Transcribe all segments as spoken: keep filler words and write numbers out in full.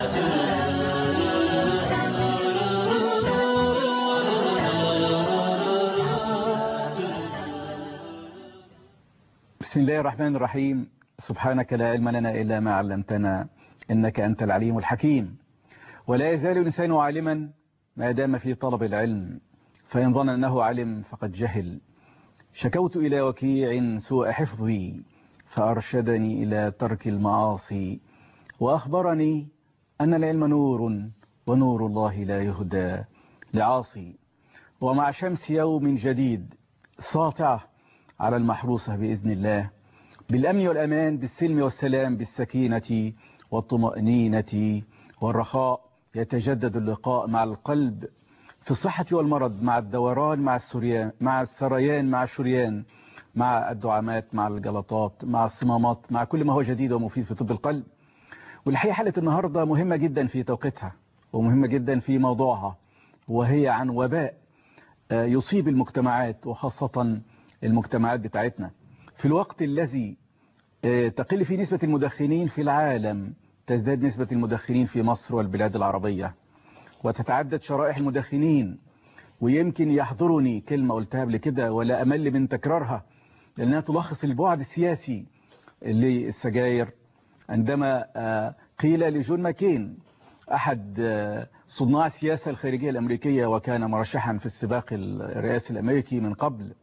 بسم الله الرحمن الرحيم. سبحانك لا علم لنا إلا ما علمتنا إنك أنت العليم الحكيم. ولا يزال الإنسان عالما ما دام في طلب العلم، فإن ظن أنه علم فقد جهل. شكوت إلى وكيع سوء حفظي فأرشدني إلى ترك المعاصي، وأخبرني أن العلم نور ونور الله لا يهدى لعاصي. ومع شمس يوم جديد ساطعة على المحروسة بإذن الله، بالأمن والأمان، بالسلم والسلام، بالسكينة والطمأنينة والرخاء، يتجدد اللقاء مع القلب في الصحة والمرض، مع الدوران، مع السريان، مع السريان، مع الشريان، مع الدعامات، مع الجلطات، مع الصمامات، مع كل ما هو جديد ومفيد في طب القلب. والحقيقة حلقة النهاردة مهمة جدا في توقيتها ومهمة جدا في موضوعها، وهي عن وباء يصيب المجتمعات وخاصة المجتمعات بتاعتنا في الوقت الذي تقل فيه نسبة المدخنين في العالم، تزداد نسبة المدخنين في مصر والبلاد العربية، وتتعدد شرائح المدخنين. ويمكن يحضرني كلمة قلتها قبل كده ولا أمل من تكرارها، لأنها تلخص البعد السياسي للسجاير، عندما قيل لجون ماكين أحد صناع السياسة الخارجية الأمريكية وكان مرشحا في السباق الرئاسي الأمريكي من قبل،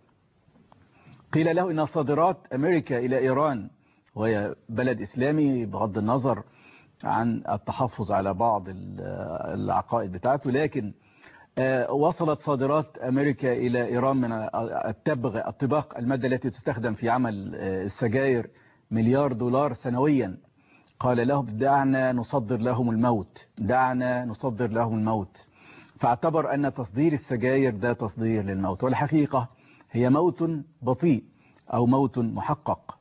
قيل له إن صادرات أمريكا إلى إيران، وهي بلد إسلامي بغض النظر عن التحفظ على بعض العقائد بتاعته، لكن وصلت صادرات أمريكا إلى إيران من التبغ الطباق، المادة التي تستخدم في عمل السجاير، مليار دولار سنويا. قال لهم دعنا نصدر لهم الموت، دعنا نصدر لهم الموت. فاعتبر أن تصدير السجاير ده تصدير للموت، والحقيقة هي موت بطيء أو موت محقق.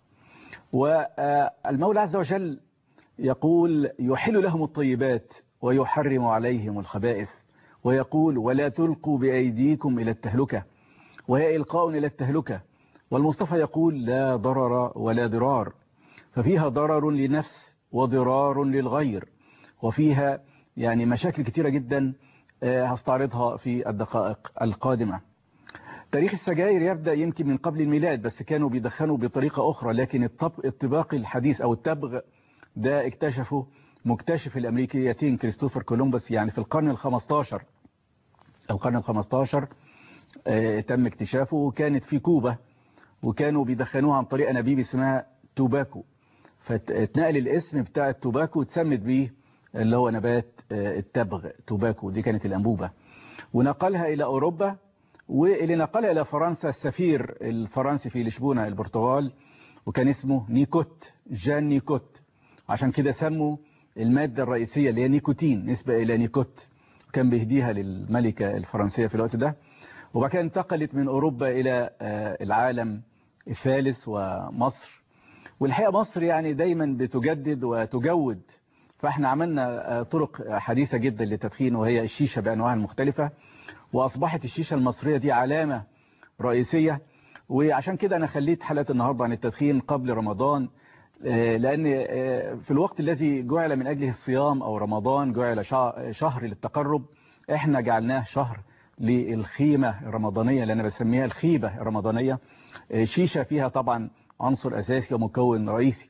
والمولى عز وجل يقول يحل لهم الطيبات ويحرم عليهم الخبائث، ويقول ولا تلقوا بأيديكم إلى التهلكة، وهي إلقاء إلى التهلكة. والمصطفى يقول لا ضرر ولا ضرار، ففيها ضرر لنفس وضرار للغير، وفيها يعني مشاكل كتيرة جدا هستعرضها في الدقائق القادمة. تاريخ السجاير يبدأ يمكن من قبل الميلاد، بس كانوا بيدخنوا بطريقة أخرى، لكن الطبق الحديث أو التبغ ده اكتشفه مكتشف الأمريكيتين كريستوفر كولومبوس، يعني في القرن الخمستاشر القرن الخمستاشر اه تم اكتشافه، وكانت في كوبا، وكانوا بيدخنوها عن طريق أنابيب اسمها توباكو، فاتنقل الاسم بتاع التوباكو وتسمت بيه اللي هو نبات اه التبغ توباكو، دي كانت الأنبوبة، ونقلها إلى أوروبا، واللي نقلها إلى فرنسا السفير الفرنسي في لشبونة البرتغال، وكان اسمه نيكوت، جان نيكوت، عشان كده سموا المادة الرئيسية اللي هي نيكوتين نسبة إلى نيكوت، كان بيهديها للملكة الفرنسية في الوقت ده. وبعد كده انتقلت من أوروبا إلى العالم الثالث ومصر. والحقيقة مصر يعني دايما بتجدد وتجود، فاحنا عملنا طرق حديثة جدا للتدخين، وهي الشيشة بأنواعها المختلفة، وأصبحت الشيشة المصرية دي علامة رئيسية. وعشان كده أنا خليت حلقة النهاردة عن التدخين قبل رمضان، لأن في الوقت الذي جعل من أجله الصيام أو رمضان جعل شهر للتقرب، احنا جعلناه شهر للخيمة الرمضانية اللي أنا بسميها الخيبة الرمضانية. شيشة فيها طبعا عنصر أساسي ومكون رئيسي.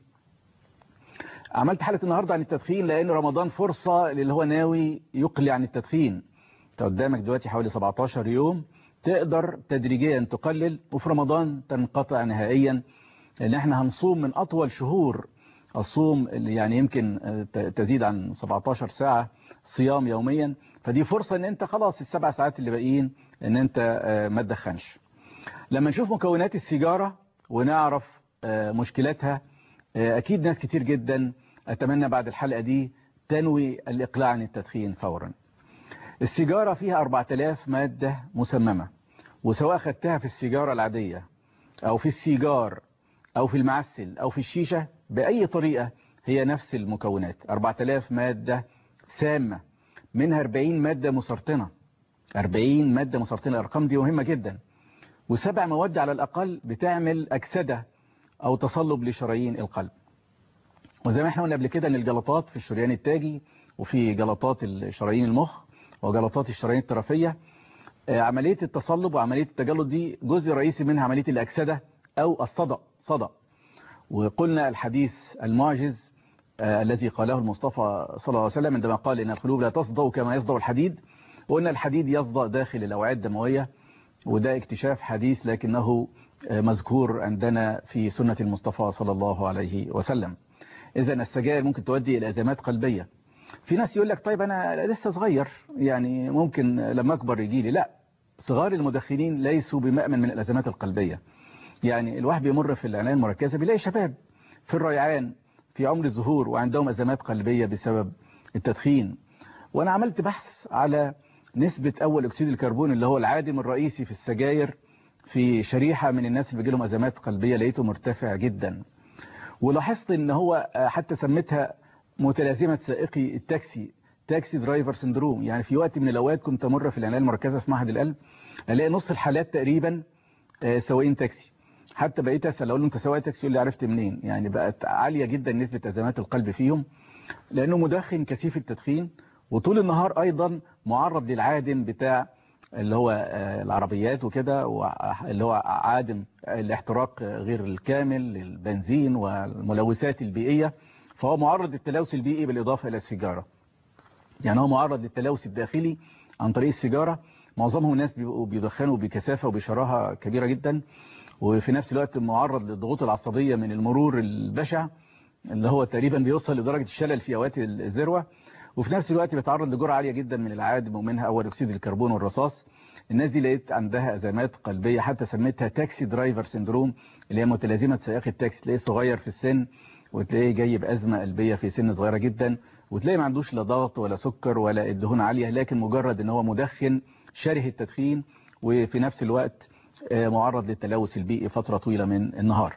عملت حلقة النهاردة عن التدخين لأن رمضان فرصة للي هو ناوي يقلع عن التدخين. انت قدامك دلوقتي حوالي سبعتاشر يوم تقدر تدريجيا تقلل، وفي رمضان تنقطع نهائيا، لأن احنا هنصوم من أطول شهور الصوم، اللي يعني يمكن تزيد عن سبعتاشر ساعة صيام يوميا. فدي فرصة ان انت خلاص السبع ساعات اللي باقيين ان انت ما تدخنش. لما نشوف مكونات السيجارة ونعرف مشكلاتها، اكيد ناس كتير جدا اتمنى بعد الحلقة دي تنوي الاقلاع عن التدخين فورا. السيجارة فيها أربعة آلاف مادة مسممة، وسواء خدتها في السيجارة العادية او في السيجار او في المعسل او في الشيشة، بأي طريقة هي نفس المكونات، أربعة آلاف مادة سامة، منها أربعين مادة مسرطنة، أربعين مادة مسرطنة، الأرقام دي مهمة جدا، وسبع مواد على الأقل بتعمل أكسدة أو تصلب لشرايين القلب. وزي ما احنا قلنا قبل كده ان الجلطات في الشريان التاجي وفي جلطات الشرايين المخ وجلطات الشرايين الطرفية. عملية التصلب وعملية التجلط دي جزء رئيسي منها عملية الأكسدة أو الصدأ صدأ. وقلنا الحديث المعجز آه الذي قاله المصطفى صلى الله عليه وسلم عندما قال إن القلوب لا تصدأ كما يصدأ الحديد، وأن الحديد يصدأ داخل الأوعية الدموية، وده اكتشاف حديث لكنه آه مذكور عندنا في سنة المصطفى صلى الله عليه وسلم. إذا السجائر ممكن تؤدي إلى أزمات قلبية. في ناس يقول لك طيب أنا لسه صغير يعني ممكن لما أكبر يجي لي. لا، صغار المدخنين ليسوا بمأمن من الأزمات القلبية. يعني الواحد بيمر في العناية المركزة بيلاقي شباب في الريعان في عمر الظهور وعندهم أزمات قلبية بسبب التدخين. وأنا عملت بحث على نسبة أول أكسيد الكربون اللي هو العادم الرئيسي في السجاير في شريحة من الناس اللي بيجيلهم أزمات قلبية، لقيته مرتفع جدا. ولاحظت ان هو حتى سميتها متلازمة سائقي التاكسي، تاكسي درايفر سندروم. يعني في وقت من الأوقات كنت أمر في العناية المركزة في معهد القلب ألاقي نص الحالات تقريبا سواقين تاكسي. حتى بقيت أسأل أقول له أنت سواق تاكسي؟ يقول لي عرفت منين؟ يعني بقت عالية جدا نسبة أزمات القلب فيهم، لأنه مدخن كثيف التدخين وطول النهار أيضا معرض للعادم بتاع اللي هو العربيات وكده، اللي هو عادم الاحتراق غير الكامل للبنزين والملوثات البيئية، فهو معرض للتلوث البيئي بالإضافة إلى السيجارة. يعني هو معرض للتلوث الداخلي عن طريق السيجارة. معظمهم الناس بيبقوا بيدخنوا بكثافة وبشراهة كبيرة جدا، وفي نفس الوقت معرض للضغوط العصبية من المرور البشع اللي هو تقريبا بيوصل لدرجة الشلل في أوقات الذروة، وفي نفس الوقت بيتعرض لجرعة عالية جدا من العادم ومنها أول أكسيد الكربون والرصاص. الناس دي لقيت عندها أزمات قلبية، حتى سميتها تاكسي درايفر سندروم اللي هي متلازمة سائق التاكسي. تلاقيه صغير في السن وتلاقيه جاي بأزمة قلبية في سن صغيرة جدا، وتلاقيه ما عندوش لا ضغط ولا سكر ولا الدهون عالية، لكن مجرد ان هو مدخن شره التدخين وفي نفس الوقت معرض للتلوث البيئي فترة طويلة من النهار.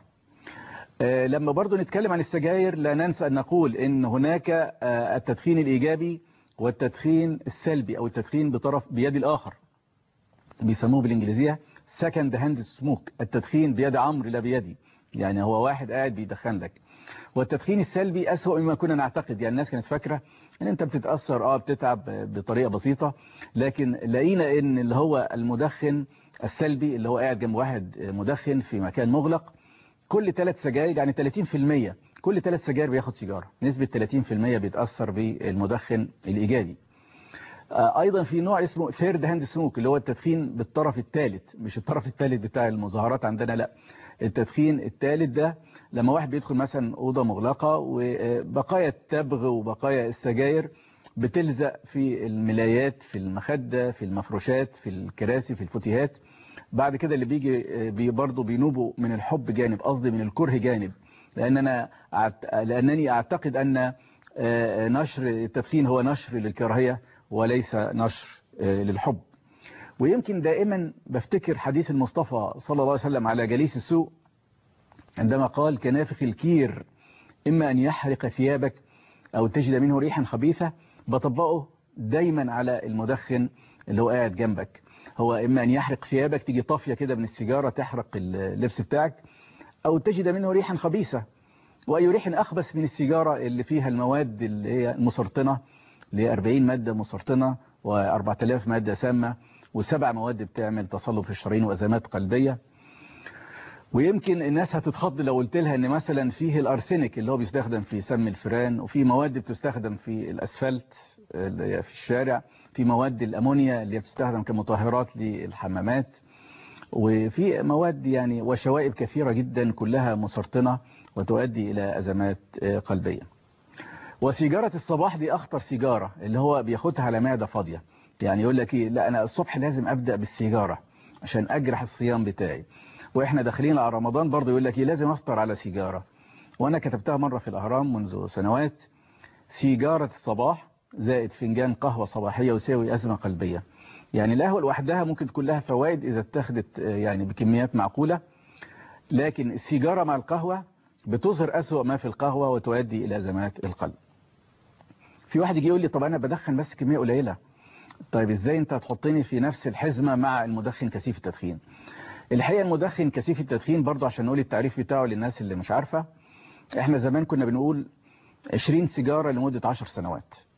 لما برضو نتكلم عن السجاير لا ننسى أن نقول ان هناك التدخين الإيجابي والتدخين السلبي أو التدخين بطرف بيد الآخر، بيسموه بالإنجليزية second hand smoke، التدخين بيد عمرو لا بيدي. يعني هو واحد قاعد بيدخن لك. والتدخين السلبي أسوأ مما كنا نعتقد. يعني الناس كانت فاكرة ان انت بتتأثر اه بتتعب بطريقة بسيطة، لكن لقينا ان اللي هو المدخن السلبي اللي هو قاعد جنب واحد مدخن في مكان مغلق، كل ثلاث سجاير يعني ثلاثين في المية كل ثلاث سجاير بياخد سيجارة، نسبة ثلاثين في المية بيتأثر بالمدخن الإيجابي. ايضا في نوع اسمه ثيرد هاند سموك اللي هو التدخين بالطرف الثالث، مش الطرف الثالث بتاع المظاهرات عندنا، لا التدخين الثالث ده لما واحد بيدخل مثلا أوضة مغلقة وبقايا التبغ وبقايا السجاير بتلزق في الملايات في المخدة في المفروشات في الكراسي في الفوتيهات. بعد كده اللي بيجي بي برضه بينوبوا من الحب جانب، قصدي من الكره جانب، لأن أنا لأنني أعتقد أن نشر التدخين هو نشر للكراهية وليس نشر للحب. ويمكن دائما بفتكر حديث المصطفى صلى الله عليه وسلم على جليس السوء عندما قال كنافخ الكير إما أن يحرق ثيابك أو تجد منه ريحا خبيثة. بطبقه دايما على المدخن اللي هو قاعد جنبك، هو إما أن يحرق ثيابك، تيجي طافية كده من السيجارة تحرق اللبس بتاعك، أو تجد منه ريحا خبيثة. وأي ريح أخبث من السيجارة اللي فيها المواد اللي هي المسرطنة اللي هي أربعين مادة مسرطنة وأربعة آلاف مادة سامة وسبع مواد بتعمل تصلب في الشرايين وأزمات قلبية. ويمكن الناس هتتخض لو قلت لها ان مثلا فيه الارسينيك اللي هو بيستخدم في سم الفئران، وفي مواد بتستخدم في الاسفلت اللي هي في الشارع، في مواد الامونيا اللي بتستخدم كمطهرات للحمامات، وفي مواد يعني وشوائب كثيرة جدا كلها مسرطنة وتؤدي الى ازمات قلبية. وسيجارة الصباح دي اخطر سيجارة، اللي هو بياخدها على معدة فاضية. يعني يقول لك ايه، لا انا الصبح لازم ابدأ بالسيجارة عشان اجرح الصيام بتاعي. واحنا داخلين على رمضان برضه يقول لك ايه، لازم افطر على سيجارة. وانا كتبتها مرة في الاهرام منذ سنوات، سيجارة الصباح زائد فنجان قهوة صباحية يساوي ازمة قلبية. يعني القهوة لوحدها ممكن تكون لها فوائد اذا اتخذت يعني بكميات معقولة، لكن السيجارة مع القهوة بتظهر اسوأ ما في القهوة وتؤدي الى ازمات القلب. في واحد يجي يقول لي طب انا بدخن بس كمية قليلة. طيب ازاي انت هتحطني في نفس الحزمة مع المدخن كثيف التدخين؟ الحقيقة المدخن كثيف التدخين برضه عشان نقول التعريف بتاعه للناس اللي مش عارفة، احنا زمان كنا بنقول عشرين سيجارة لمدة عشر سنوات.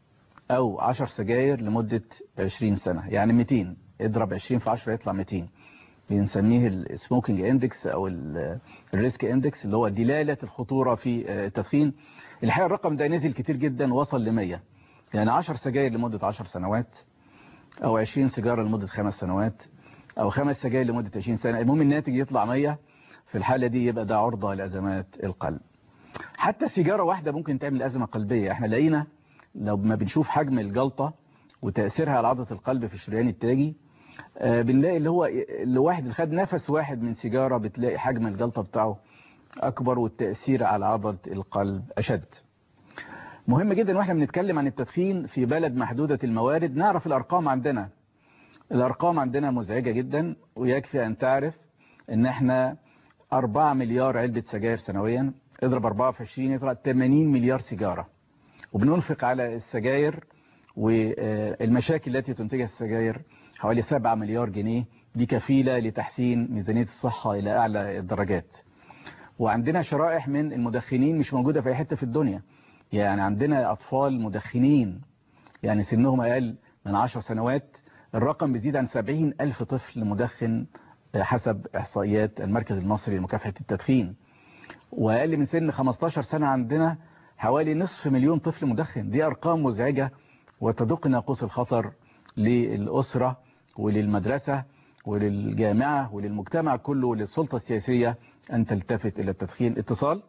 او عشر سجاير لمدة عشرين سنة، يعني مئتين، اضرب عشرين في عشرة يطلع مئتين. بنسميه السموكينج اندكس او الريسك اندكس، اللي هو دلالة الخطورة في التدخين. الحقيقة الرقم ده نزل كتير جدا، وصل ل مية. يعني عشر سجاير لمدة عشر سنوات، او عشرين سيجارة لمدة خمس سنوات، او خمس سجاير لمدة عشرين سنة، المهم الناتج يطلع مية. في الحالة دي يبقى ده عرضة لأزمات القلب. حتى سيجارة واحدة ممكن تعمل أزمة قلبية. احنا لقينا لو ما بنشوف حجم الجلطة وتأثيرها على عضلة القلب في الشريان التاجي، آه بنلاقي اللي هو اللي واحد اللي خد نفس واحد من سيجارة بتلاقي حجم الجلطة بتاعه أكبر، والتأثير على عضلة القلب أشد. مهم جدا واحنا بنتكلم عن التدخين في بلد محدودة الموارد نعرف الأرقام عندنا. الأرقام عندنا مزعجة جدا، ويكفي أن تعرف ان احنا أربعة مليار علبة سجاير سنويا، اضرب أربعة في عشرين يطلع ثمانين مليار سيجارة. وبننفق على السجاير والمشاكل التي تنتجها السجاير حوالي سبعة مليار جنيه، دي كفيلة لتحسين ميزانية الصحة إلى أعلى الدرجات. وعندنا شرائح من المدخنين مش موجودة في أي حتة في الدنيا. يعني عندنا أطفال مدخنين يعني سنهم أقل من عشر سنوات، الرقم بيزيد عن سبعين ألف طفل مدخن حسب إحصائيات المركز المصري لمكافحة التدخين. وأقل من سن خمستاشر سنة عندنا حوالي نصف مليون طفل مدخن. دي أرقام مزعجة وتدق ناقوس الخطر للأسرة وللمدرسة وللجامعة وللمجتمع كله وللسلطة السياسية أن تلتفت إلى التدخين. اتصال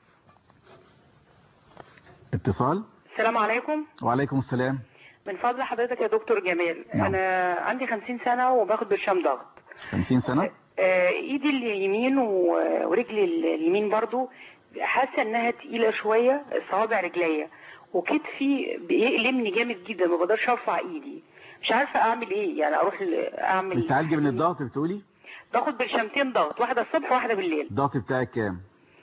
اتصال السلام عليكم. وعليكم السلام. من فضل حضرتك يا دكتور جمال، نعم. أنا عندي خمسين سنة وباخد برشام ضغط. خمسين سنة؟ آه، إيدي اليمين ورجلي اليمين برضو حاسة إنها تقيلة شوية، صوابع رجليا، وكتفي بيألمني جامد جدا، ما بقدرش أرفع إيدي. مش عارفة أعمل إيه، يعني أروح أعمل. بتعالجي من الضغط بتقولي؟ باخد برشامتين ضغط، واحدة الصبح وواحدة بالليل. الضغط بتاعك كام؟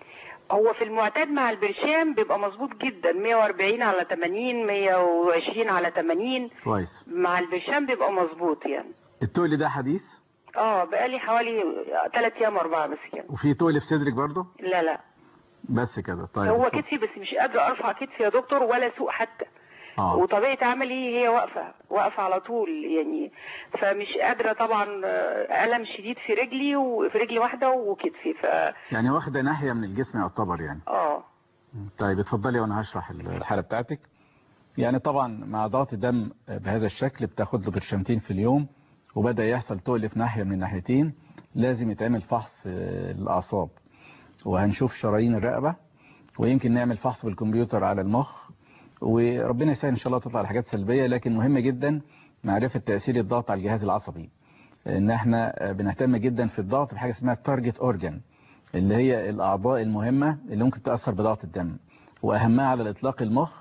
هو في المعتاد مع البرشام بيبقى مظبوط جدا، مية وأربعين على تمانين، مية وعشرين على تمانين. كويس. مع البرشام بيبقى مظبوط يعني. التقل ده حديث؟ اه بقالي حوالي ثلاث ايام اربعه بس كده. وفي تقل في صدرك برضه؟ لا لا بس كده. طيب هو كتفي بس، مش قادره ارفع كتفي يا دكتور ولا اسوق حتى. آه. وطبيعه عملي هي واقفه واقفه على طول يعني، فمش قادره طبعا. الم شديد في رجلي وفي رجلي واحده وكتفي ف يعني واخده ناحيه من الجسم يعتبر يعني. اه طيب اتفضلي وانا هشرح الحاله بتاعتك. يعني طبعا مع ضغط الدم بهذا الشكل بتاخد له برشامتين في اليوم، وبدأ يحصل تقل في ناحية من الناحيتين، لازم يتعمل فحص الأعصاب، وهنشوف شرايين الرقبة، ويمكن نعمل فحص بالكمبيوتر على المخ، وربنا يسهل إن شاء الله تطلع الحاجات سلبية. لكن مهم جدا معرفة تأثير الضغط على الجهاز العصبي، إن احنا بنهتم جدا في الضغط بحاجة اسمها التارجت أورجان، اللي هي الأعضاء المهمة اللي ممكن تأثر بضغط الدم، وأهمها على الإطلاق المخ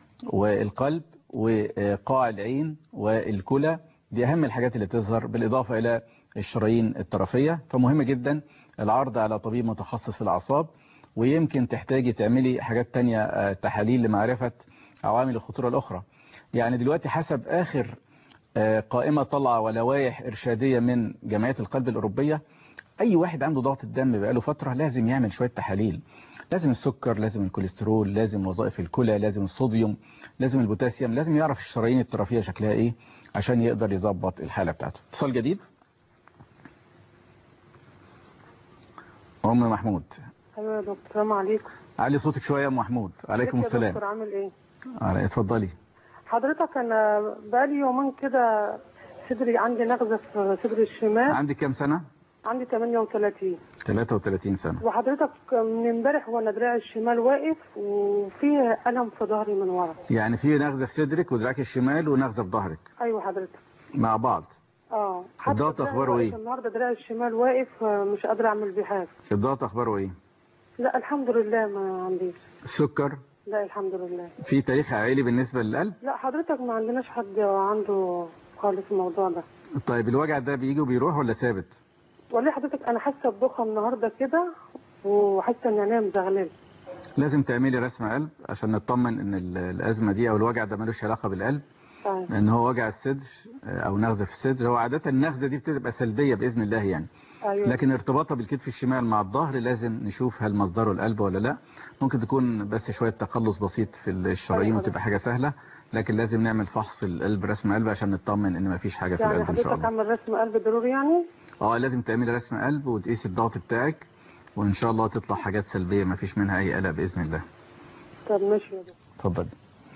والقلب وقاع العين والكلى. دي أهم الحاجات اللي تظهر، بالإضافة إلى الشرايين الطرفية. فمهم جدا العرض على طبيب متخصص في الأعصاب، ويمكن تحتاجي تعملي حاجات تانية، تحاليل لمعرفة عوامل الخطورة الأخرى. يعني دلوقتي حسب آخر قائمة طلع ولوائح إرشادية من جمعية القلب الأوروبية، أي واحد عنده ضغط الدم بقاله فترة لازم يعمل شوية تحاليل. لازم السكر، لازم الكوليسترول، لازم وظائف الكلى، لازم الصوديوم، لازم البوتاسيوم، لازم يعرف الشرايين الطرفية شكلها ايه عشان يقدر يظبط الحالة بتاعته. اتصال جديد. ام محمود. ايوه يا دكتور، السلام عليكم. علي صوتك شوية يا ام محمود. عليكم السلام. يا دكتور عامل ايه؟ على اتفضلي. حضرتك انا بقالي يومين كده صدري عندي نغزة في صدري الشمال. عندك كام سنة؟ عندي تمانية وتلاتين. تلاتة وتلاتين سنة. وحضرتك من امبارح وانا دراعي الشمال واقف وفيه ألم في ظهري من ورا. يعني في نغزة في صدرك ودراعك الشمال ونغزة في ظهرك؟ ايوه حضرتك. مع بعض؟ اه. الضغط اخباره ايه؟ النهارده دراعي الشمال واقف مش قادره اعمل بيه حاجه. الضغط اخباره ايه؟ لا الحمد لله ما عنديش. السكر؟ لا الحمد لله. في تاريخ عائلي بالنسبة للقلب؟ لا حضرتك ما عندناش حد عنده خالص الموضوع ده. طيب الوجع ده بيجي وبيروح ولا ثابت؟ والله حضرتك انا حاسه بدوخه النهارده كده، وحاسه ان عينيا مزغلله. لازم تعملي رسم قلب عشان نطمن ان الازمه دي او الوجع ده ملوش علاقه بالقلب. طيب. لان هو وجع الصدر او نغزه في الصدر، هو عاده النغزه دي بتبقى سلبيه باذن الله يعني. أيوة. لكن ارتباطها بالكتف الشمال مع الظهر لازم نشوف هل مصدره القلب ولا لا. ممكن تكون بس شويه تقلص بسيط في الشرايين. أيوة. وتبقى حاجه سهله، لكن لازم نعمل فحص القلب، رسم قلب، عشان نطمن ان مفيش حاجه في يعني القلب ان شاء حضرتك الله. اعمل رسم قلب ضروري يعني؟ اه لازم تعملي رسم قلب وتقيسي الضغط بتاعك، وان شاء الله تطلع حاجات سلبيه مفيش منها اي قلق باذن الله. طب ماشي يا دكتور. اتفضل.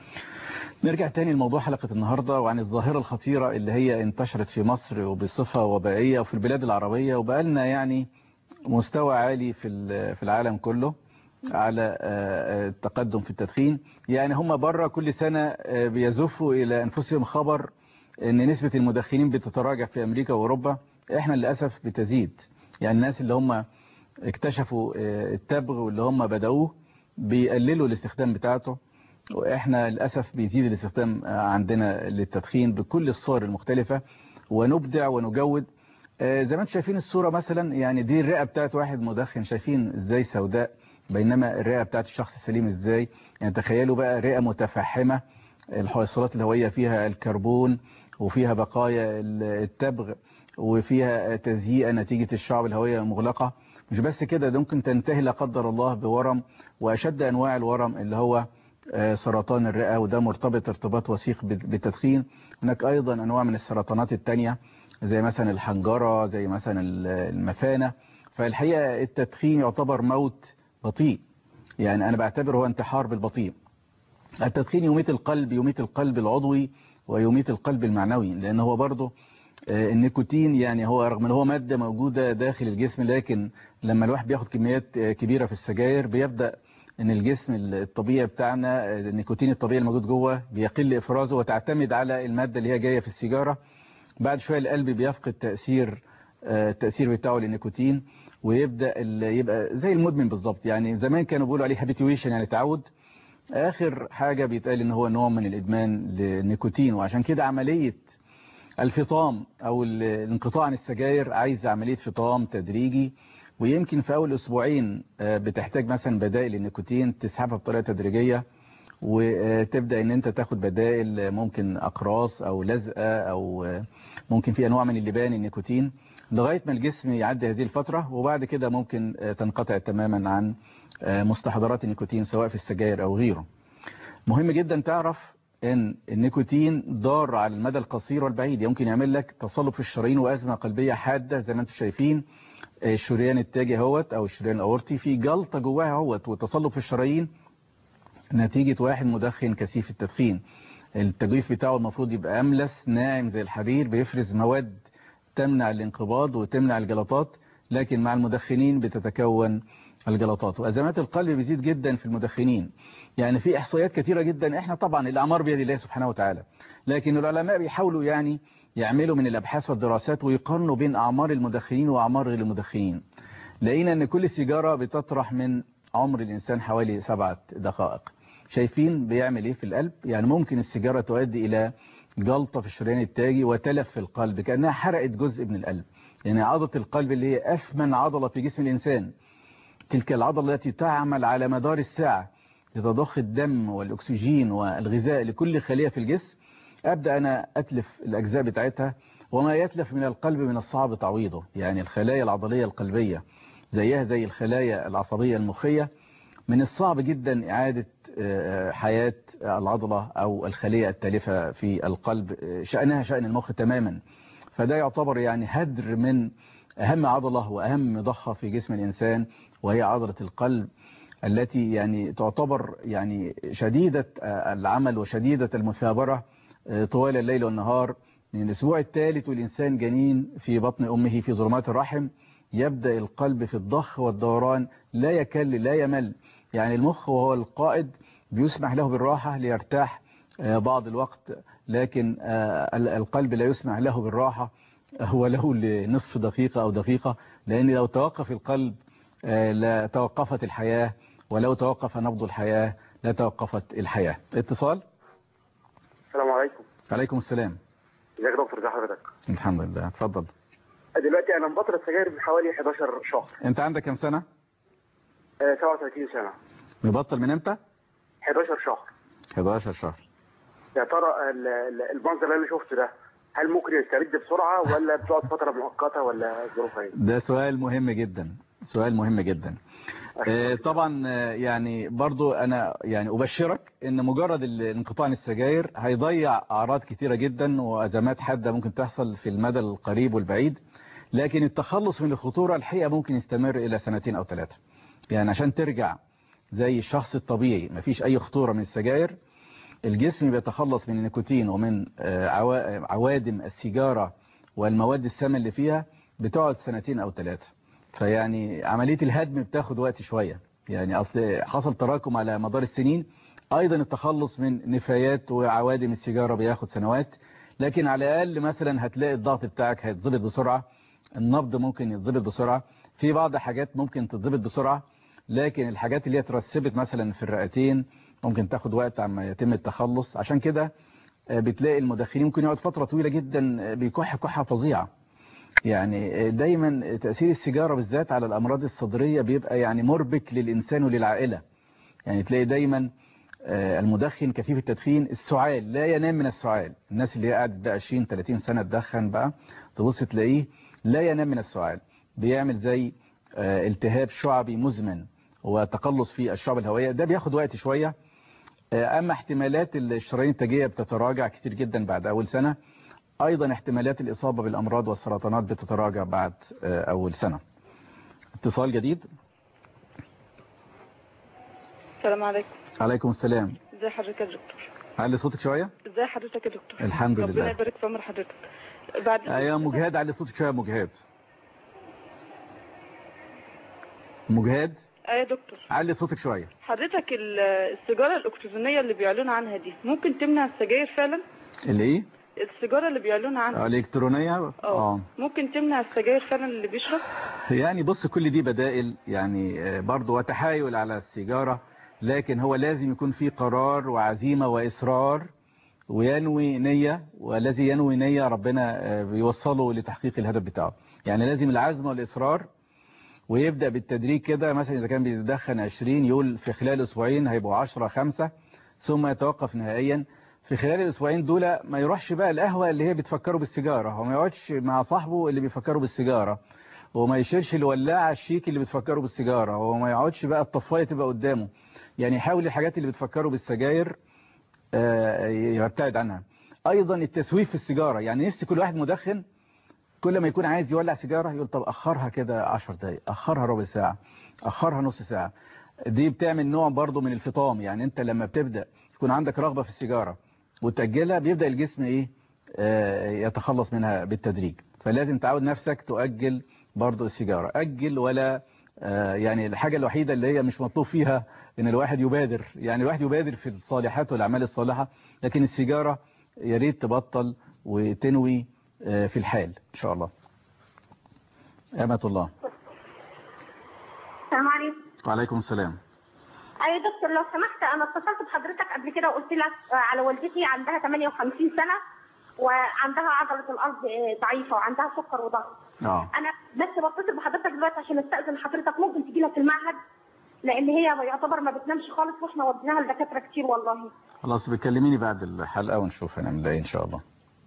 نرجع تاني لموضوع حلقة النهاردة وعن الظاهرة الخطيرة اللي هي انتشرت في مصر وبصفة وبائية وفي البلاد العربية، وبقالنا يعني مستوى عالي في في العالم كله على التقدم في التدخين. يعني هم بره كل سنة بيزفوا إلى أنفسهم خبر أن نسبة المدخنين بتتراجع في أمريكا وأوروبا، إحنا للأسف بتزيد. يعني الناس اللي هم اكتشفوا التبغ واللي هم بدأوه بيقللوا الاستخدام بتاعته، وإحنا للأسف بيزيد الاستخدام عندنا للتدخين بكل الصور المختلفة، ونبدع ونجود. زي ما انتم شايفين الصورة مثلا، يعني دي الرئة بتاعت واحد مدخن، شايفين ازاي سوداء، بينما الرئة بتاعت الشخص السليم ازاي. يعني تخيلوا بقى رئة متفحمة، الحويصلات الهوائية فيها الكربون وفيها بقايا التبغ وفيها تزيئة نتيجة الشعب الهوائية المغلقة. مش بس كده، ده ممكن تنتهي لا قدر الله بورم، وأشد أنواع الورم اللي هو سرطان الرئة، وده مرتبط ارتباط وثيق بالتدخين. هناك أيضا أنواع من السرطانات التانية زي مثلا الحنجرة، زي مثلا المثانة. فالحقيقة التدخين يعتبر موت بطيء، يعني أنا بعتبره هو انتحار بالبطيء. التدخين يميت القلب، يميت القلب العضوي ويميت القلب المعنوي، لأن هو برضه النيكوتين يعني هو رغم ان هو مادة موجودة داخل الجسم، لكن لما الواحد بياخد كميات كبيرة في السجاير بيبدأ ان الجسم الطبيعي بتاعنا، النيكوتين الطبيعي الموجود جوه بيقل افرازه، وتعتمد على المادة اللي هي جاية في السيجارة. بعد شوية القلب بيفقد تأثير التأثير بتاعه للنيكوتين، ويبدأ يبقى زي المدمن بالظبط. يعني زمان كانوا بيقولوا عليه هابيتويشن، يعني تعود. آخر حاجة بيتقال ان هو نوع من الإدمان للنيكوتين، وعشان كده عملية الفطام او الانقطاع عن السجاير عايز عملية فطام تدريجي، ويمكن في اول اسبوعين بتحتاج مثلا بدائل النيكوتين تسحبها بطريقة تدريجية، وتبدأ ان انت تاخد بدائل ممكن اقراص او لزقة او ممكن في انواع من اللبان النيكوتين، لغاية ما الجسم يعدي هذه الفترة، وبعد كده ممكن تنقطع تماما عن مستحضرات النيكوتين سواء في السجاير او غيره. مهم جدا تعرف ان النيكوتين ضار على المدى القصير والبعيد، يمكن يعمل لك تصلب في الشرايين وازمه قلبيه حاده زي ما انتم شايفين. الشريان التاجي اهوت او الشريان الاورطي في جلطه جواها اهوت وتصلب في الشرايين نتيجه واحد مدخن كثيف التدخين. التجويف بتاعه المفروض يبقى املس ناعم زي الحرير، بيفرز مواد تمنع الانقباض وتمنع الجلطات، لكن مع المدخنين بتتكون الجلطات. وازمات القلب بيزيد جدا في المدخنين. يعني في احصائيات كثيرة جدا، احنا طبعا الاعمار بيد الله سبحانه وتعالى، لكن العلماء بيحاولوا يعني يعملوا من الابحاث والدراسات ويقارنوا بين اعمار المدخنين واعمار غير المدخنين. لقينا ان كل سيجارة بتطرح من عمر الانسان حوالي سبعة دقائق. شايفين بيعمل ايه في القلب؟ يعني ممكن السيجارة تؤدي الى جلطة في الشريان التاجي وتلف في القلب كأنها حرقت جزء من القلب. يعني عضلة القلب اللي هي أثمن عضلة في جسم الإنسان، تلك العضلة التي تعمل على مدار الساعة لتضخ الدم والأكسجين والغذاء لكل خلية في الجسم، أبدأ أنا أتلف الأجزاء بتاعتها، وما يتلف من القلب من الصعب تعويضه. يعني الخلايا العضلية القلبية زيها زي الخلايا العصبية المخية، من الصعب جدا إعادة حياة العضلة أو الخلية التالفة في القلب، شأنها شأن المخ تماما. فده يعتبر يعني هدر من أهم عضلة وأهم ضخة في جسم الإنسان، وهي عضلة القلب التي يعني تعتبر يعني شديدة العمل وشديدة المثابرة طوال الليل والنهار. من الأسبوع الثالث والإنسان جنين في بطن أمه في ظلمات الرحم، يبدأ القلب في الضخ والدوران لا يكل لا يمل. يعني المخ وهو القائد بيسمح له بالراحة ليرتاح بعض الوقت، لكن القلب لا يسمح له بالراحة ولو لنصف دقيقة أو دقيقة، لأن لو توقف القلب لا توقفت الحياة، ولو توقف نبض الحياة لا توقفت الحياة. اتصال. السلام عليكم. عليكم السلام. ازيك يا دكتور؟ ازي حضرتك؟ الحمد لله. اتفضل. دلوقتي انا مبطل السجاير من حوالي حداشر شهر. انت عندك كم سنة؟ آه سبعة وثلاثين سنة. مبطل من امتى؟ حداشر شهر. حداشر شهر. يا ترى المنظر اللي انا شفته ده هل ممكن يسترد بسرعة ولا بتقعد فترة مؤقتة ولا ظروفها ايه؟ ده سؤال مهم جدا، سؤال مهم جدا. آه، طبعا آه، يعني برضو انا يعني ابشرك ان مجرد الانقطاع عن السجاير هيضيع اعراض كتيرة جدا وازمات حادة ممكن تحصل في المدى القريب والبعيد، لكن التخلص من الخطورة الحقيقة ممكن يستمر الى سنتين او ثلاثة. يعني عشان ترجع زي الشخص الطبيعي مفيش اي خطورة من السجاير، الجسم بيتخلص من النيكوتين ومن آه، عوا- عوادم السيجارة والمواد السامة اللي فيها، بتقعد سنتين او ثلاثة. فيعني عملية الهدم بتاخد وقت شوية، يعني أصل حصل تراكم على مدار السنين. أيضا التخلص من نفايات وعوادم السيجارة بياخد سنوات، لكن على الأقل مثلا هتلاقي الضغط بتاعك هيتظبط بسرعة، النبض ممكن يتظبط بسرعة، في بعض حاجات ممكن تتظبط بسرعة، لكن الحاجات اللي هي ترسبت مثلا في الرئتين ممكن تاخد وقت عما يتم التخلص. عشان كده بتلاقي المدخنين ممكن يقعد فترة طويلة جدا بيكح كحة فظيعة. يعني دايما تأثير السيجارة بالذات على الأمراض الصدرية بيبقى يعني مربك للإنسان وللعائلة. يعني تلاقي دايما المدخن كثيف التدخين السعال لا ينام من السعال. الناس اللي قاعد بقى عشرين ثلاثين سنة تدخن بقى تبص تلاقيه لا ينام من السعال، بيعمل زي التهاب شعبي مزمن وتقلص في الشعب الهوائية. ده بياخد وقت شوية. أما احتمالات الشرايين التاجية بتتراجع كتير جدا بعد أول سنة. أيضا احتمالات الإصابة بالأمراض والسرطانات بتتراجع بعد أول سنة. اتصال جديد. السلام عليكم. عليكم السلام. ازي حضرتك يا دكتور؟ علي صوتك شوية. ازي حضرتك يا دكتور؟ الحمد لله. ربنا يبارك في عمر حضرتك. بعد ايوه مجهاد، علي صوتك شوية. مجهاد مجهاد ايوه يا دكتور، علي صوتك شوية. حضرتك السيجارة الإلكترونية اللي بيعلنوا عنها دي ممكن تمنع السجاير فعلا؟ اللي ايه؟ السيجارة اللي بيعلنوا عنها الإلكترونية اه ممكن تمنع السجاير فعلا اللي بيشرب؟ يعني بص، كل دي بدائل يعني برضو وتحايل على السيجارة، لكن هو لازم يكون في قرار وعزيمة وإصرار وينوي نية، والذي ينوي نية ربنا بيوصله لتحقيق الهدف بتاعه. يعني لازم العزم والإصرار، ويبدأ بالتدريج كده. مثلا إذا كان بيدخن عشرين يقول في خلال أسبوعين هيبقوا عشرة خمسة، ثم يتوقف نهائيا. في خلال الأسبوعين دول ما يروحش بقى القهوة اللي هي بتفكره بالسيجارة، وما يقعدش مع صاحبه اللي بيفكره بالسيجارة، وما يشيرش الولاعة الشيك اللي بتفكره بالسيجارة، وما يقعدش بقى الطفاية تبقى قدامه. يعني يحاول الحاجات اللي بتفكره بالسجاير يبتعد عنها. أيضا التسويف في السيجارة، يعني نفسي كل واحد مدخن كل ما يكون عايز يولع سيجارة يقول طب أخرها كده عشر دقايق، أخرها ربع ساعة، أخرها نص ساعة. دي بتعمل نوع برضو من الفطام. يعني أنت لما بتبدأ يكون عندك رغبة في السيجارة وتأجلها، بيبدأ الجسم إيه يتخلص منها بالتدريج. فلازم تعود نفسك تؤجل برضو السيجارة. أجل ولا يعني الحاجة الوحيدة اللي هي مش مطلوب فيها إن الواحد يبادر، يعني الواحد يبادر في الصالحات والأعمال الصالحة، لكن السيجارة يا ريت تبطل وتنوي في الحال إن شاء الله. أمة الله. السلام عليكم. وعليكم السلام. أيوة دكتور، لو سمحت أنا اتصلت بحضرتك قبل كده وقلت لك على والدتي عندها ثمانية وخمسين سنة وعندها عضلة القلب ضعيفة وعندها سكر وضغط. اه أنا بس بتصل بحضرتك دلوقتي عشان استأذن حضرتك، ممكن تجي لها في المعهد؟ لأن هي يعتبر ما بتنامش خالص واحنا وديناها لدكاترة كتير والله. خلاص بتكلميني بعد الحلقة ونشوف هنعمل ايه إن شاء الله.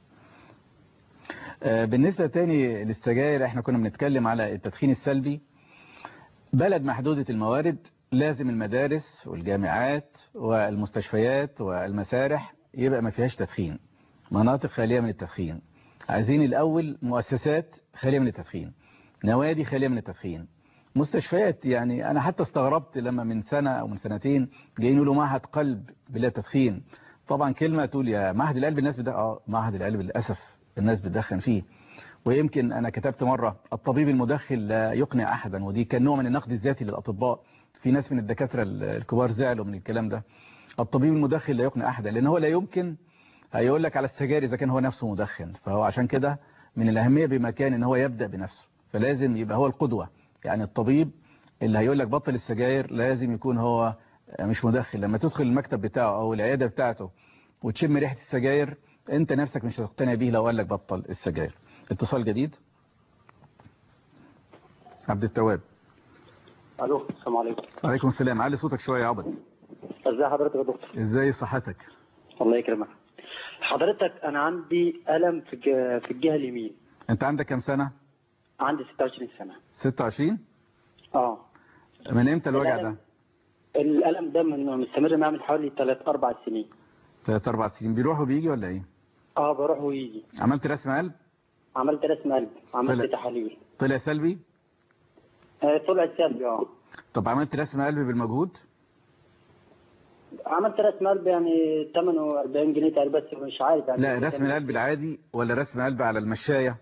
بالنسبة تاني للسجاير، احنا كنا بنتكلم على التدخين السلبي. بلد محدودة الموارد لازم المدارس والجامعات والمستشفيات والمسارح يبقى ما فيهاش تدخين، مناطق خالية من التدخين. عايزين الأول مؤسسات خالية من التدخين، نوادي خالية من التدخين، مستشفيات. يعني أنا حتى استغربت لما من سنة أو من سنتين جايين يقولوا معهد قلب بلا تدخين. طبعا كلمة تقول يا معهد القلب الناس بدا اه معهد القلب للأسف الناس بتدخن فيه. ويمكن أنا كتبت مرة الطبيب المدخن لا يقنع أحدا، ودي كان نوع من النقد الذاتي للأطباء. في ناس من الدكاترة الكبار زعلوا من الكلام ده. الطبيب المدخن لا يقنع أحدا، لأن هو لا يمكن هيقول لك على السجاير إذا كان هو نفسه مدخن. فهو عشان كده من الأهمية بمكان إن هو يبدأ بنفسه، فلازم يبقى هو القدوة. يعني الطبيب اللي هيقول لك بطل السجاير لازم يكون هو مش مدخن. لما تدخل المكتب بتاعه أو العيادة بتاعته وتشم ريحة السجاير انت نفسك مش هتقتنع بيه لو قال لك بطل السجاير. اتصال جديد. عبد التواب. الو السلام عليكم. وعليكم السلام. علي صوتك شويه يا عبد. ازي حضرتك يا دكتور؟ ازاي صحتك؟ الله يكرمك. حضرتك انا عندي الم في في الجهه اليمين. انت عندك كام سنه؟ عندي ستة وعشرين سنه. ستة وعشرين؟ اه. من امتى الوجع الألم- ده؟ الالم ده من مستمر معايا من حوالي ثلاث اربع سنين. ثلاث اربع سنين بيروح وبيجي ولا ايه؟ اه بروح ويجي. عملت رسم قلب؟ عملت رسم قلب، عملت طلع- تحاليل. طلع سلبي؟ آه طلع سلبي. اه طب عملت رسم قلب بالمجهود؟ عملت رسم قلب يعني ثمانية وأربعين جنيه تقريبا، بس مش عارف يعني. لا، رسم القلب العادي ولا رسم قلب على المشاية؟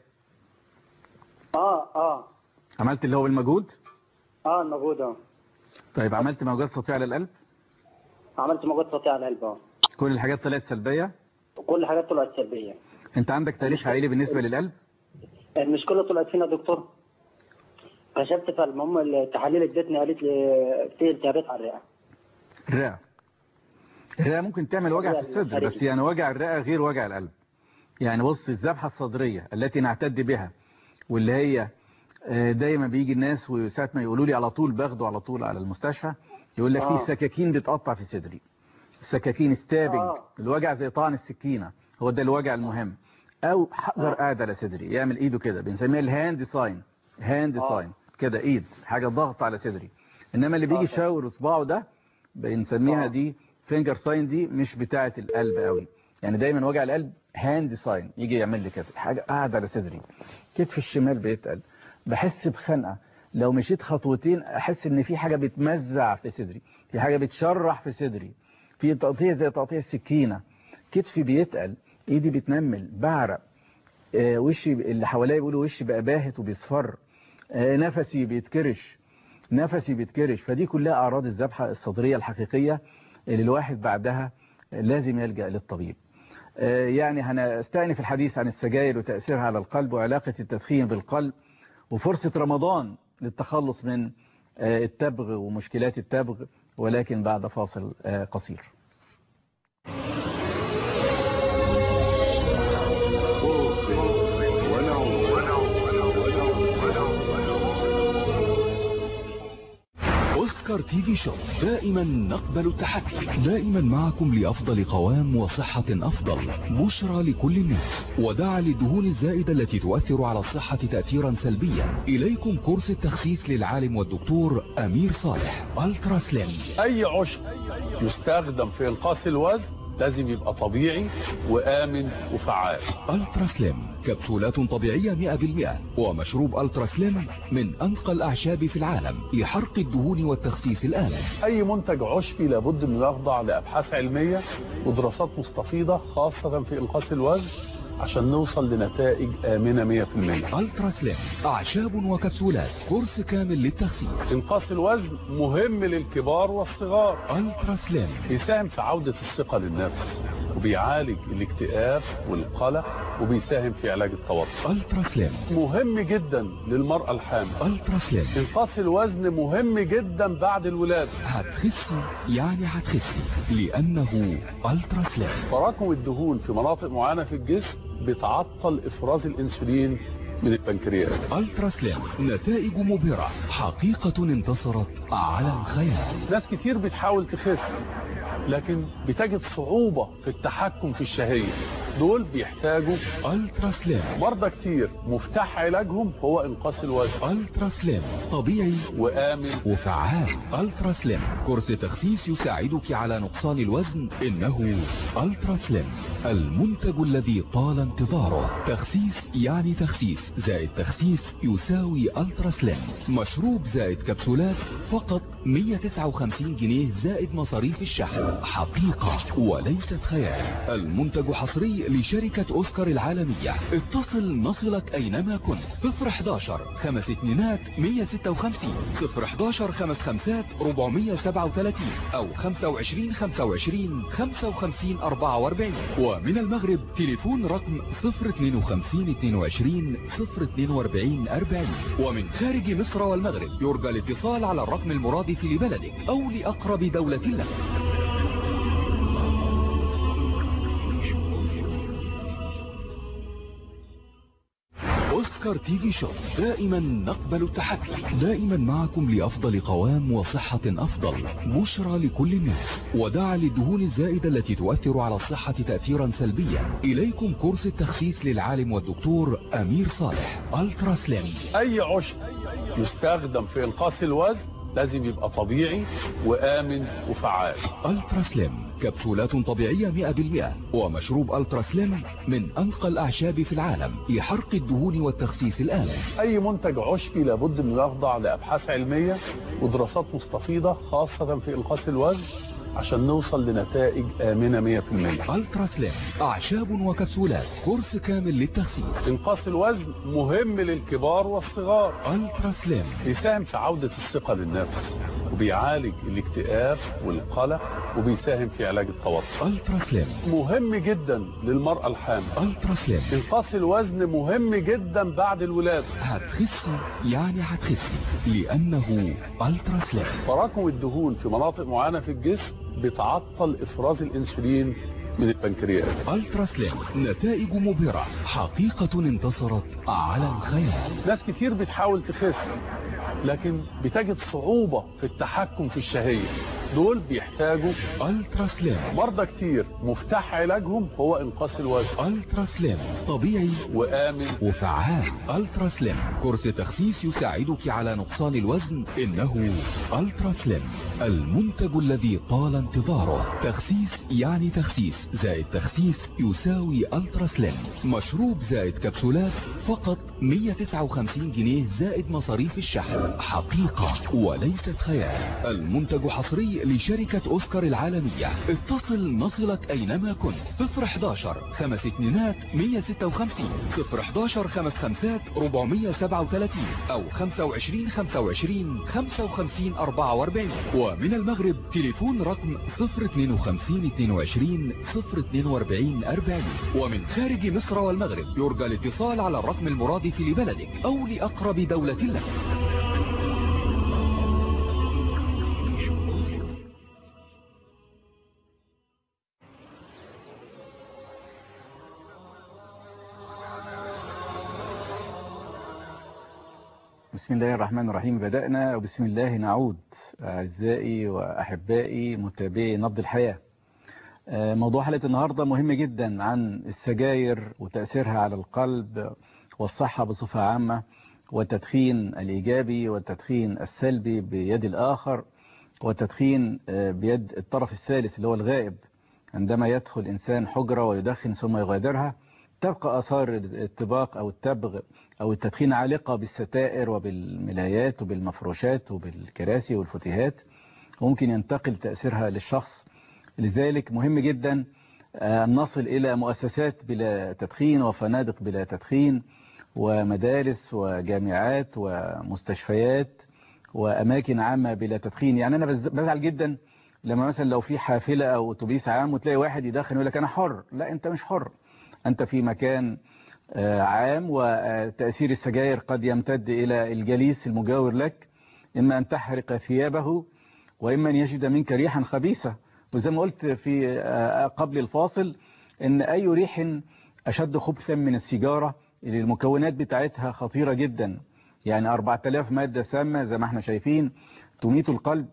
اه اه عملت اللي هو بالمجهود؟ اه الموجود. اه طيب عملت موجات سطحية على القلب؟ عملت موجات سطحية على القلب. اه كل الحاجات طلعت سلبية؟ كل حاجات طلعت سلبية. انت عندك تاريخ عائلي بالنسبة للقلب؟ المشكلة طلعت فينا يا دكتور. كشفت فالمهم التحاليل ادتني قالت لي في التهابات على الرئة. الرئة الرئة ممكن تعمل وجع في الصدر، بس يعني وجع الرئة غير وجع القلب. يعني بص، الذبحة الصدرية التي نعتد بها واللي هي دايما بيجي الناس وساعة ما يقولوا لي على طول باخده على طول على المستشفى، يقول لك في سكاكين بتقطع في صدري، سكاكين ستابنج. آه. الوجع زي طعن السكينة، هو ده الوجع المهم. او حجر قاعد على صدري، يعمل ايده كده، بنسميها الهاند ساين. هاند آه. ساين كده، ايد حاجة ضغط على صدري. انما اللي بيجي شاور اصبعه ده بنسميها آه. دي فينجر ساين، دي مش بتاعة القلب قوي. يعني دايما وجع القلب هاند ساين، يجي يعمل لي كده حاجة قاعد على صدري، كتف الشمال بيتقل، بحس بخنقة، لو مشيت خطوتين احس ان في حاجة بتمزع في صدري، في حاجة بتشرح في صدري، في تقطيع زي تقطيع السكينة، كتفي بيتقل، ايدي بتنمل، بعرق، آه وشي اللي حواليا بيقولوا وشي بقى باهت وبيصفر، آه نفسي بيتكرش نفسي بيتكرش فدي كلها اعراض الذبحة الصدرية الحقيقية اللي الواحد بعدها لازم يلجأ للطبيب. آه يعني هنستأنف الحديث عن السجاير وتأثيرها على القلب وعلاقة التدخين بالقلب، وفرصة رمضان للتخلص من التبغ ومشكلات التبغ، ولكن بعد فاصل قصير. أوسكار تي في شوب، دائما نقبل التحدي، دائما معكم لأفضل قوام وصحة أفضل. بشرى لكل الناس، ودع للدهون الزائدة التي تؤثر على الصحة تأثيرا سلبيا. إليكم كورس التخسيس للعالم والدكتور أمير صالح. ألترا سليم. أي عشب يستخدم في إنقاص الوزن لازم يبقى طبيعي وآمن وفعال. ألترا سليم كبسولات طبيعية مئة بالمئة، ومشروب ألترا سليم من أنقى الأعشاب في العالم لحرق الدهون والتخسيس الآمن. أي منتج عشبي لابد أن يخضع لأبحاث علمية ودراسات مستفيضة خاصة في إنقاص الوزن عشان نوصل لنتائج آمنة مئة بالمئة. ألترا سليم أعشاب وكبسولات، كورس كامل للتخسيس. إنقاص الوزن مهم للكبار والصغار. ألترا سليم بيساهم في عودة الثقة للنفس، وبيعالج الاكتئاب والقلق، وبيساهم في علاج التوتر. ألترا سليم مهم جدا للمرأة الحامل. ألترا سليم. إنقاص الوزن مهم جدا بعد الولادة. هتخسي يعني هتخسي لأنه ألترا سليم. تراكم الدهون في مناطق معينة في الجسم بتعطل إفراز الأنسولين من البنكرياس. ألترا سليم نتائج مبهرة، حقيقة انتصرت على الخيال. ناس كتير بتحاول تخس لكن بتجد صعوبة في التحكم في الشهية، دول بيحتاجوا ألترا سليم. مرضى كتير مفتاح علاجهم هو إنقاص الوزن. ألترا سليم طبيعي وآمن وفعال. ألترا سليم كورس تخسيس يساعدك على نقصان الوزن. إنه ألترا سليم المنتج الذي طال انتظاره. تخسيس يعني تخسيس زائد تخسيس يساوي ألترا سليم. مشروب زائد كبسولات فقط مئة وتسعة وخمسين جنيه زائد مصاريف الشحن. حقيقة وليست خيال. المنتج حصري لشركة أوسكار العالمية. اتصل نصلك أينما كنت. صفر حداشر خمس اتنينات مية ستة وخمسين، صفر حداشر خمس خمسات ربعمية سبعة وثلاثين، أو خمسة وعشرين خمسة وعشرين خمسة وخمسين أربعة وأربعين. ومن المغرب تليفون رقم صفر اتنين وخمسين اتنين وعشرين صفر اتنين وأربعين أربعين. ومن خارج مصر والمغرب يرجى الاتصال على الرقم المرادف لبلدك أو لأقرب دولة لك. أوسكار تي في شوب، دائما نقبل التحدي، دائما معكم لأفضل قوام وصحة أفضل. بشرى لكل الناس، ودع للدهون الزائدة التي تؤثر على الصحة تأثيرا سلبيا. إليكم كورس التخسيس للعالم والدكتور أمير صالح. ألترا سليم. أي عشب يستخدم في إنقاص الوزن لازم يبقى طبيعي وآمن وفعال. الترا سليم كبسولات طبيعية مئة بالمئة، ومشروب الترا سليم من أنقى الأعشاب في العالم لحرق الدهون والتخسيس الآمن. أي منتج عشبي لابد أنه يخضع لأبحاث علمية ودراسات مستفيضة خاصة في إنقاص الوزن عشان نوصل لنتائج آمنة مئة بالمئة. الترا سليم أعشاب وكبسولات كورس كامل للتخسيس. إنقاص الوزن مهم للكبار والصغار. الترا سليم بيساهم في عودة الثقة للنفس، وبيعالج الاكتئاب والقلق، وبيساهم في علاج التوتر. الترا سليم مهم جدا للمرأة الحامل. الترا سليم إنقاص الوزن مهم جدا بعد الولادة. هتخسي يعني هتخسي لأنه الترا سليم. تراكم الدهون في مناطق معينة في الجسم بتعطل إفراز الأنسولين من البنكرياس. الترا سليم نتائج مبهرة، حقيقة انتصرت على الخيال. ناس كتير بتحاول تخس لكن بتجد صعوبة في التحكم في الشهية، دول بيحتاجوا الترا سليم. مرضى كتير مفتاح علاجهم هو انقاص الوزن. الترا سليم طبيعي وآمن وفعال. الترا سليم كورس تخسيس يساعدك على نقصان الوزن. إنه الترا سليم المنتج الذي طال انتظاره. تخسيس يعني تخسيس زائد تخسيس يساوي الترا سليم. مشروب زائد كبسولات فقط مئة وتسعة وخمسين جنيه زائد مصاريف الشحن. حقيقة وليست خيال. المنتج حصري لشركة أوسكار العالمية. اتصل نصلك أينما كنت. صفر حداشر خمس اتنينات مئة ستة وخمسين، صفر حداشر خمس خمسات أربعمئة سبعة وثلاثين، أو خمسة وعشرين خمسة وعشرين خمسة وخمسين أربعة وأربعين. ومن المغرب تليفون رقم صفر اثنين وخمسين اثنين وعشرين صفر اثنين وأربعين أربعين. ومن خارج مصر والمغرب يرجى الاتصال على الرقم المرادف لبلدك أو لأقرب دولة لك. بسم الله الرحمن الرحيم بدأنا وبسم الله نعود. أعزائي وأحبائي متابعي نبض الحياة، موضوع حلقة النهاردة مهم جدا عن السجاير وتأثيرها على القلب والصحة بصفة عامة، والتدخين الإيجابي والتدخين السلبي بيد الآخر، والتدخين بيد الطرف الثالث اللي هو الغائب. عندما يدخل إنسان حجرة ويدخن ثم يغادرها تبقى آثار الطباق أو التبغ أو التدخين عالقة بالستائر وبالملايات وبالمفروشات وبالكراسي والفتيهات، وممكن ينتقل تأثيرها للشخص. لذلك مهم جدا أن نصل إلى مؤسسات بلا تدخين وفنادق بلا تدخين ومدارس وجامعات ومستشفيات وأماكن عامة بلا تدخين. يعني أنا بزعل جدا لما مثلا لو في حافلة أو أتوبيس عام وتلاقي واحد يدخن يقول لك أنا حر. لا، أنت مش حر، أنت في مكان عام، وتأثير السجاير قد يمتد إلى الجليس المجاور لك، إما أن تحرق ثيابه وإما أن يجد منك ريحا خبيثة. وزي ما قلت في قبل الفاصل إن أي ريح أشد خبثا من السيجارة اللي المكونات بتاعتها خطيرة جدا. يعني أربعة آلاف مادة سامة زي ما احنا شايفين تميت القلب،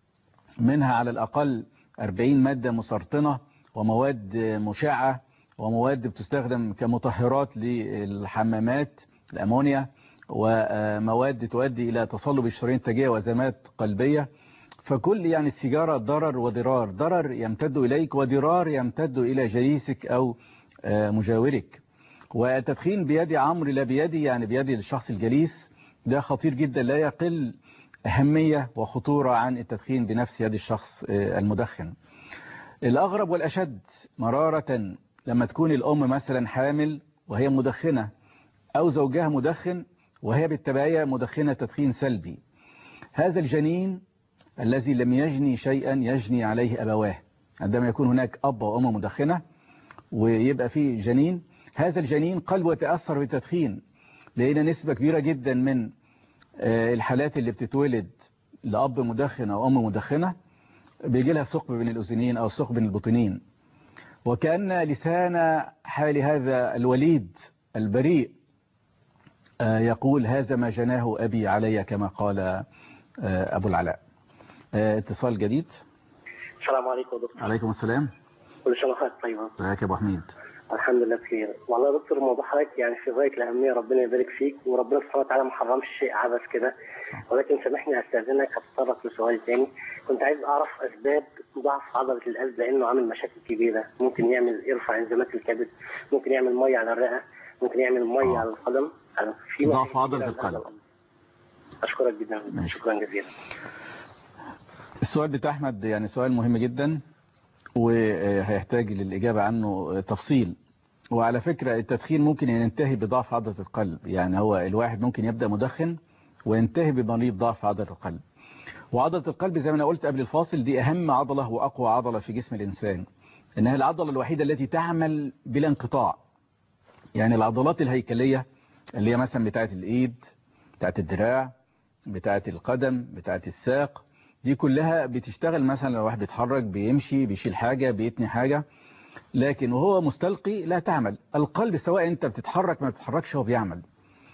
منها على الأقل أربعين مادة مسرطنة ومواد مشعة ومواد بتستخدم كمطهرات للحمامات، الأمونيا، ومواد تؤدي إلى تصلب الشرايين التاجية وأزمات قلبية. فكل يعني السيجارة ضرر وضرار، ضرر يمتد إليك وضرار يمتد إلى جليسك أو مجاورك. والتدخين بيد عمرو لا بيدي، يعني بيد الشخص الجليس، ده خطير جدا لا يقل أهمية وخطورة عن التدخين بنفس يد الشخص المدخن. الأغرب والأشد مرارة لما تكون الأم مثلا حامل وهي مدخنة، أو زوجها مدخن وهي بالتبعية مدخنة تدخين سلبي. هذا الجنين الذي لم يجني شيئا يجني عليه أبواه. عندما يكون هناك أب وأم مدخنة ويبقى فيه جنين، هذا الجنين قلبه يتأثر بالتدخين، لأن نسبة كبيرة جدا من الحالات اللي بتتولد لأب مدخن أو أم مدخنة بيجي لها ثقب بين الأذنين أو ثقب بين البطنين. وكأن لسان حال هذا الوليد البريء يقول هذا ما جناه أبي علي، كما قال أبو العلاء. اتصال جديد. السلام عليكم دكتور. عليكم السلام. كل سنة وحضرتك طيبة. ازيك يا أبو حميد؟ الحمد لله بخير. والله يا دكتور موضوع حضرتك يعني في غايه الاهميه، ربنا يبارك فيك، وربنا سبحانه وتعالى ما حرمش شيء عبث كده. ولكن سامحني استاذنك هتطرق لسؤال تاني. كنت عايز اعرف اسباب ضعف عضله القلب، لانه عامل مشاكل كبيره، ممكن يعمل يرفع انزيمات الكبد، ممكن يعمل ميه على الرئه، ممكن يعمل ميه على القدم. في ضعف عضله القلب. اشكرك جدا، شكرا جزيلا. السؤال بتاع احمد يعني سؤال مهم جدا وهيحتاج للاجابه عنه تفصيل. وعلى فكرة التدخين ممكن ينتهي بضعف عضلة القلب، يعني هو الواحد ممكن يبدأ مدخن وينتهي بمريض ضعف عضلة القلب. وعضلة القلب زي ما أنا قلت قبل الفاصل دي أهم عضلة وأقوى عضلة في جسم الإنسان، إنها العضلة الوحيدة التي تعمل بلا انقطاع. يعني العضلات الهيكلية اللي هي مثلا بتاعة الإيد، بتاعة الدراع، بتاعة القدم، بتاعة الساق، دي كلها بتشتغل. مثلا لو واحد بيتحرك، بيمشي، بيشيل حاجة، بيتني حاجة، لكن وهو مستلقي لا تعمل. القلب سواء انت بتتحرك ما بتتحركش هو بيعمل.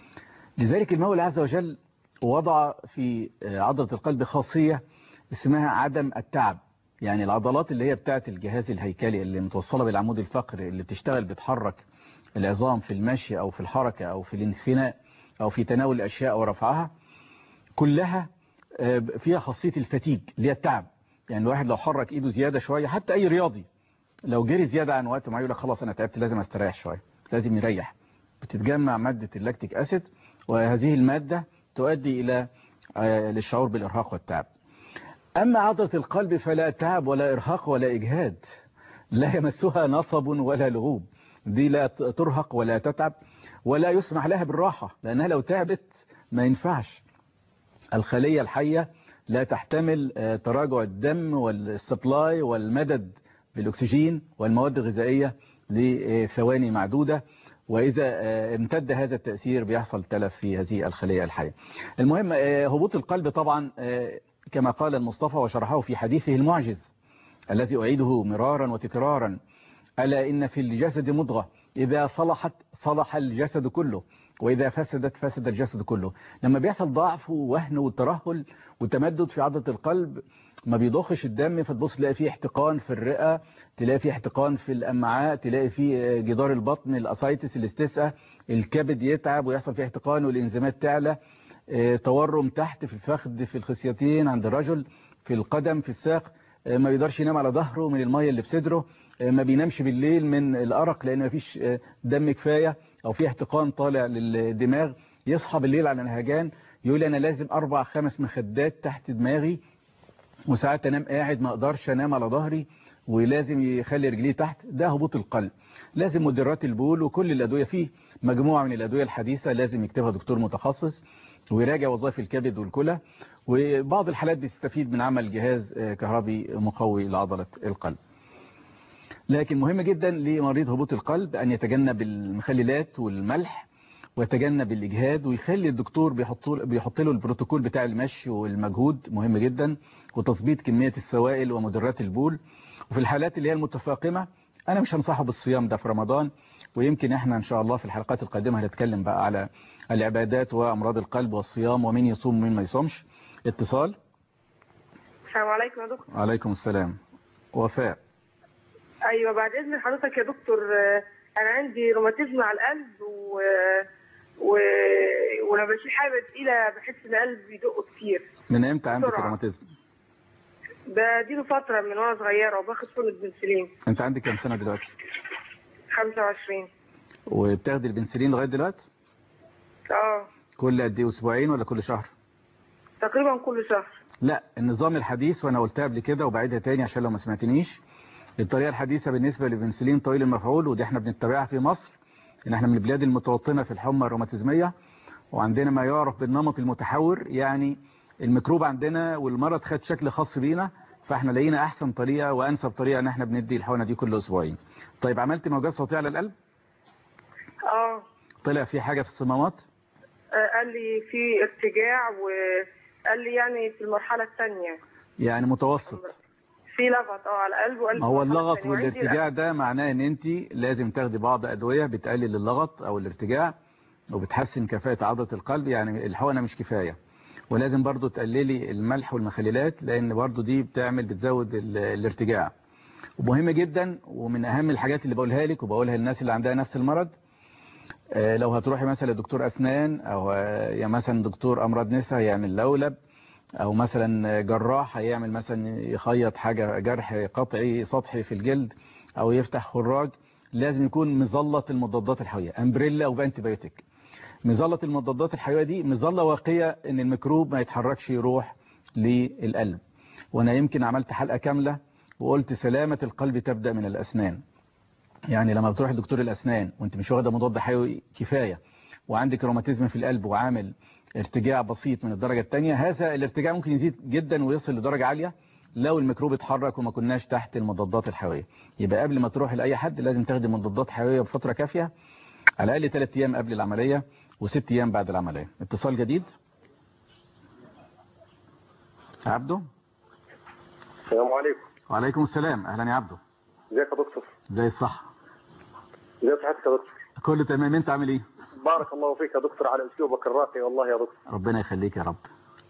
لذلك المولى عز وجل وضع في عضلة القلب خاصية اسمها عدم التعب. يعني العضلات اللي هي بتاعة الجهاز الهيكلي اللي متوصلة بالعمود الفقري اللي بتشتغل بتحرك العظام في المشي او في الحركة او في الانحناء او في تناول الاشياء ورفعها، كلها فيها خاصية الفتيج اللي هي التعب. يعني الواحد لو حرك ايده زيادة شوية، حتى اي رياضي لو جري زيادة عن وقت معين يقول لك خلاص انا تعبت لازم استريح شوية، لازم يريح. بتتجمع مادة اللاكتيك اسيد، وهذه المادة تؤدي الى للشعور بالارهاق والتعب. اما عضلة القلب فلا تعب ولا ارهاق ولا اجهاد، لا يمسها نصب ولا لغوب، دي لا ترهق ولا تتعب ولا يسمح لها بالراحة، لانها لو تعبت ما ينفعش. الخلية الحية لا تحتمل تراجع الدم والسبلاي والمدد بالأكسجين والمواد الغذائية لثواني معدودة، وإذا امتد هذا التأثير بيحصل تلف في هذه الخلية الحية. المهم هبوط القلب طبعا كما قال المصطفى وشرحه في حديثه المعجز الذي أعيده مرارا وتكرارا: ألا إن في الجسد مضغة إذا صلحت صلح الجسد كله وإذا فسدت فسد الجسد كله. لما بيحصل ضعف ووهن وترهل وتمدد في عضلة القلب ما بيضخش الدم، فتبص تلاقي فيه احتقان في الرئة، تلاقي فيه احتقان في الأمعاء، تلاقي فيه جدار البطن الأسايتس الاستسقاء، الكبد يتعب ويحصل فيه احتقان والإنزيمات تعلى، تورم تحت في الفخذ، في الخصيتين عند الرجل، في القدم، في الساق، ما بيقدرش ينام على ظهره من المية اللي في صدره، ما بينامش بالليل من الأرق لأن ما فيش دم كفاية أو في احتقان طالع للدماغ، يصحى بالليل على نهجان يقول أنا لازم أربع خمس مخدات تحت دماغي، وساعات أنام قاعد ما أقدرش أنام على ظهري، ولازم يخلي رجليه تحت. ده هبوط القلب. لازم مدرات البول وكل الأدوية، فيه مجموعة من الأدوية الحديثة لازم يكتبها دكتور متخصص ويراجع وظائف الكبد والكلى، وبعض الحالات بتستفيد من عمل جهاز كهربي مقوي لعضلة القلب. لكن مهم جدا لمريض هبوط القلب أن يتجنب المخللات والملح ويتجنب الإجهاد، ويخلي الدكتور بيحط له البروتوكول بتاع المشي والمجهود، مهم جدا، وتظبيط كمية السوائل ومدرات البول. وفي الحالات اللي هي المتفاقمة أنا مش هنصحه بالصيام ده في رمضان، ويمكن احنا إن شاء الله في الحلقات القادمة هنتكلم بقى على العبادات وأمراض القلب والصيام ومين يصوم ومين ما يصومش. اتصال. السلام عليكم يا دكتور. وعليكم السلام. وفاء. ايوه بعد اذن حضرتك يا دكتور، انا عندي روماتيزم على القلب و... و... ولما بشيل حاجه تقيله بحس ان قلبي بيدق كتير. من امتى عندك روماتيزم؟ بديله فتره من وانا صغيره وباخد حقنه بنسلين. انت عندك كام سنه دلوقتي؟ خمسة وعشرين. وبتاخدي البنسلين لغايه دلوقتي؟ اه. كل قد ايه، اسبوعين ولا كل شهر؟ تقريبا كل شهر. لا، النظام الحديث وانا قلتها قبل كده وبعيدها تاني عشان لو ما سمعتنيش، الطريقه الحديثه بالنسبه للبنسلين طويل المفعول، ودي احنا بنتبعها في مصر، ان احنا من البلاد المتوطنه في الحمى الروماتيزميه، وعندنا ما يعرف بالنمط المتحور، يعني الميكروب عندنا والمرض خد شكل خاص بينا، فاحنا لقينا احسن طريقه وانسب طريقه ان احنا بندي الحقنه دي كل اسبوعين. طيب عملت موجات صوتيه على القلب؟ اه. طلع في حاجه في الصمامات؟ آه قال لي في ارتجاع، وقال لي يعني في المرحله الثانيه. يعني متوسط. في لغط اه على القلب وقلب. ما هو اللغط والارتجاع ده معناه ان انت لازم تاخدي بعض ادويه بتقلل اللغط او الارتجاع وبتحسن كفاءه عضله القلب، يعني الحقنه مش كفايه، ولازم برضو تقللي الملح والمخللات لان برضو دي بتعمل بتزود الارتجاع. ومهم جدا، ومن اهم الحاجات اللي بقولها لك وبقولها للناس اللي عندها نفس المرض، لو هتروحي مثلا لدكتور اسنان او يا مثلا دكتور امراض نساء هيعمل لولب، او مثلا جراح هيعمل مثلا يخيط حاجة جرح قطعي سطحي في الجلد او يفتح خراج، لازم يكون مظلة المضادات الحيوية، امبريلا او بانتيبيوتيك. مظلة المضادات الحيوية دي مظلة واقية ان الميكروب ما يتحركش يروح للقلب. وانا يمكن عملت حلقة كاملة وقلت سلامة القلب تبدأ من الاسنان. يعني لما بتروح لدكتور الاسنان وانت مش واخده مضاد حيوي كفاية وعندك روماتيزم في القلب وعامل ارتجاع بسيط من الدرجة الثانية، هذا الارتجاع ممكن يزيد جدا ويصل لدرجة عالية لو الميكروب اتحرك وما كناش تحت المضادات الحيوية. يبقى قبل ما تروح لأي حد لازم تاخدي مضادات حيوية بفترة كافية، على الأقل ثلاث أيام قبل العملية وست أيام بعد العملية. اتصال جديد. عبده. السلام عليكم. وعليكم السلام. أهلا يا عبده. ازيك يا دكتور؟ زي الصح. ازي صحتك يا دكتور؟ كله تمام. انت عامل ايه؟ بارك الله فيك يا دكتور على اسلوبك الراقي والله يا دكتور. ربنا يخليك يا رب.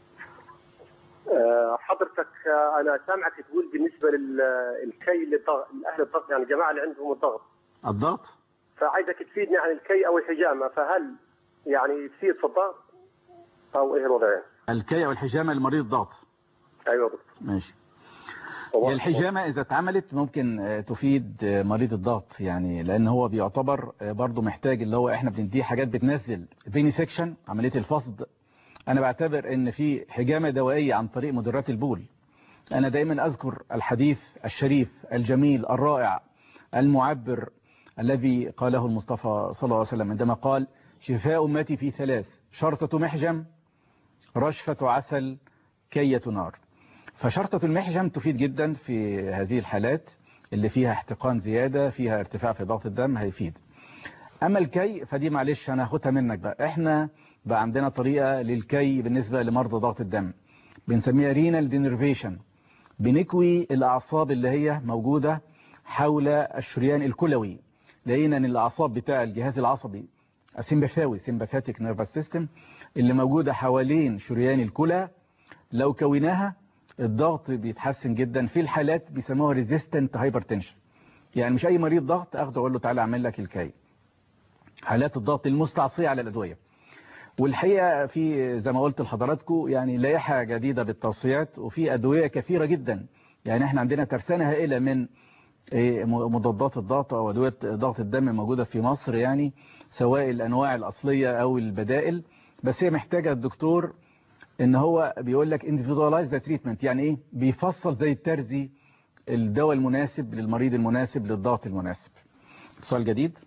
أه حضرتك أه انا سامعك تقول بالنسبه للكي لاهل الضغط، يعني الجماعه اللي عندهم الضغط. الضغط؟ فعايزك تفيدني عن الكي او الحجامه، فهل يعني تفيد في الضغط او ايه الوضع؟ الكي او الحجامه لمريض الضغط. ايوه يا دكتور. ماشي. هي الحجامة إذا اتعملت ممكن تفيد مريض الضغط، يعني لأن هو بيعتبر برضو محتاج اللي هو إحنا بنديه حاجات بتنزل فيني سيكشن، عملية الفصد. أنا بعتبر إن في حجامة دوائية عن طريق مدرات البول. أنا دايما أذكر الحديث الشريف الجميل الرائع المعبر الذي قاله المصطفى صلى الله عليه وسلم عندما قال: شفاء أمتي في ثلاث، شرطة محجم، رشفة عسل، كية نار. فشرطة المحجم تفيد جدا في هذه الحالات اللي فيها احتقان زيادة، فيها ارتفاع في ضغط الدم، هيفيد. أما الكي فدي معلش أنا هاخدها منك بقى. احنا بقى عندنا طريقة للكي بالنسبة لمرضى ضغط الدم بنسميها رينال دينرفيشن. بنكوي الأعصاب اللي هي موجودة حول الشريان الكلوي. لقينا ان الأعصاب بتاع الجهاز العصبي السيمباثاوي سيمباثيك نيرفس سيستم اللي موجودة حوالين شريان الكلى لو كوناها الضغط بيتحسن جدا. في الحالات بيسموها ريزيستنت هايبرتنشن، يعني مش اي مريض ضغط اخده اقول له تعالى اعمل لك الكي. حالات الضغط المستعصيه على الادويه. والحقيقه في زي ما قلت لحضراتكم يعني لائحه جديده بالتوصيات، وفي ادويه كثيره جدا. يعني احنا عندنا ترسانه هائله من مضادات الضغط او ادويه ضغط الدم موجوده في مصر، يعني سواء الانواع الاصليه او البدائل، بس هي محتاجه الدكتور ان هو بيقول لك individualize the treatment، يعني ايه؟ بيفصل زي الترزي الدواء المناسب للمريض المناسب للضغط المناسب. سؤال جديد.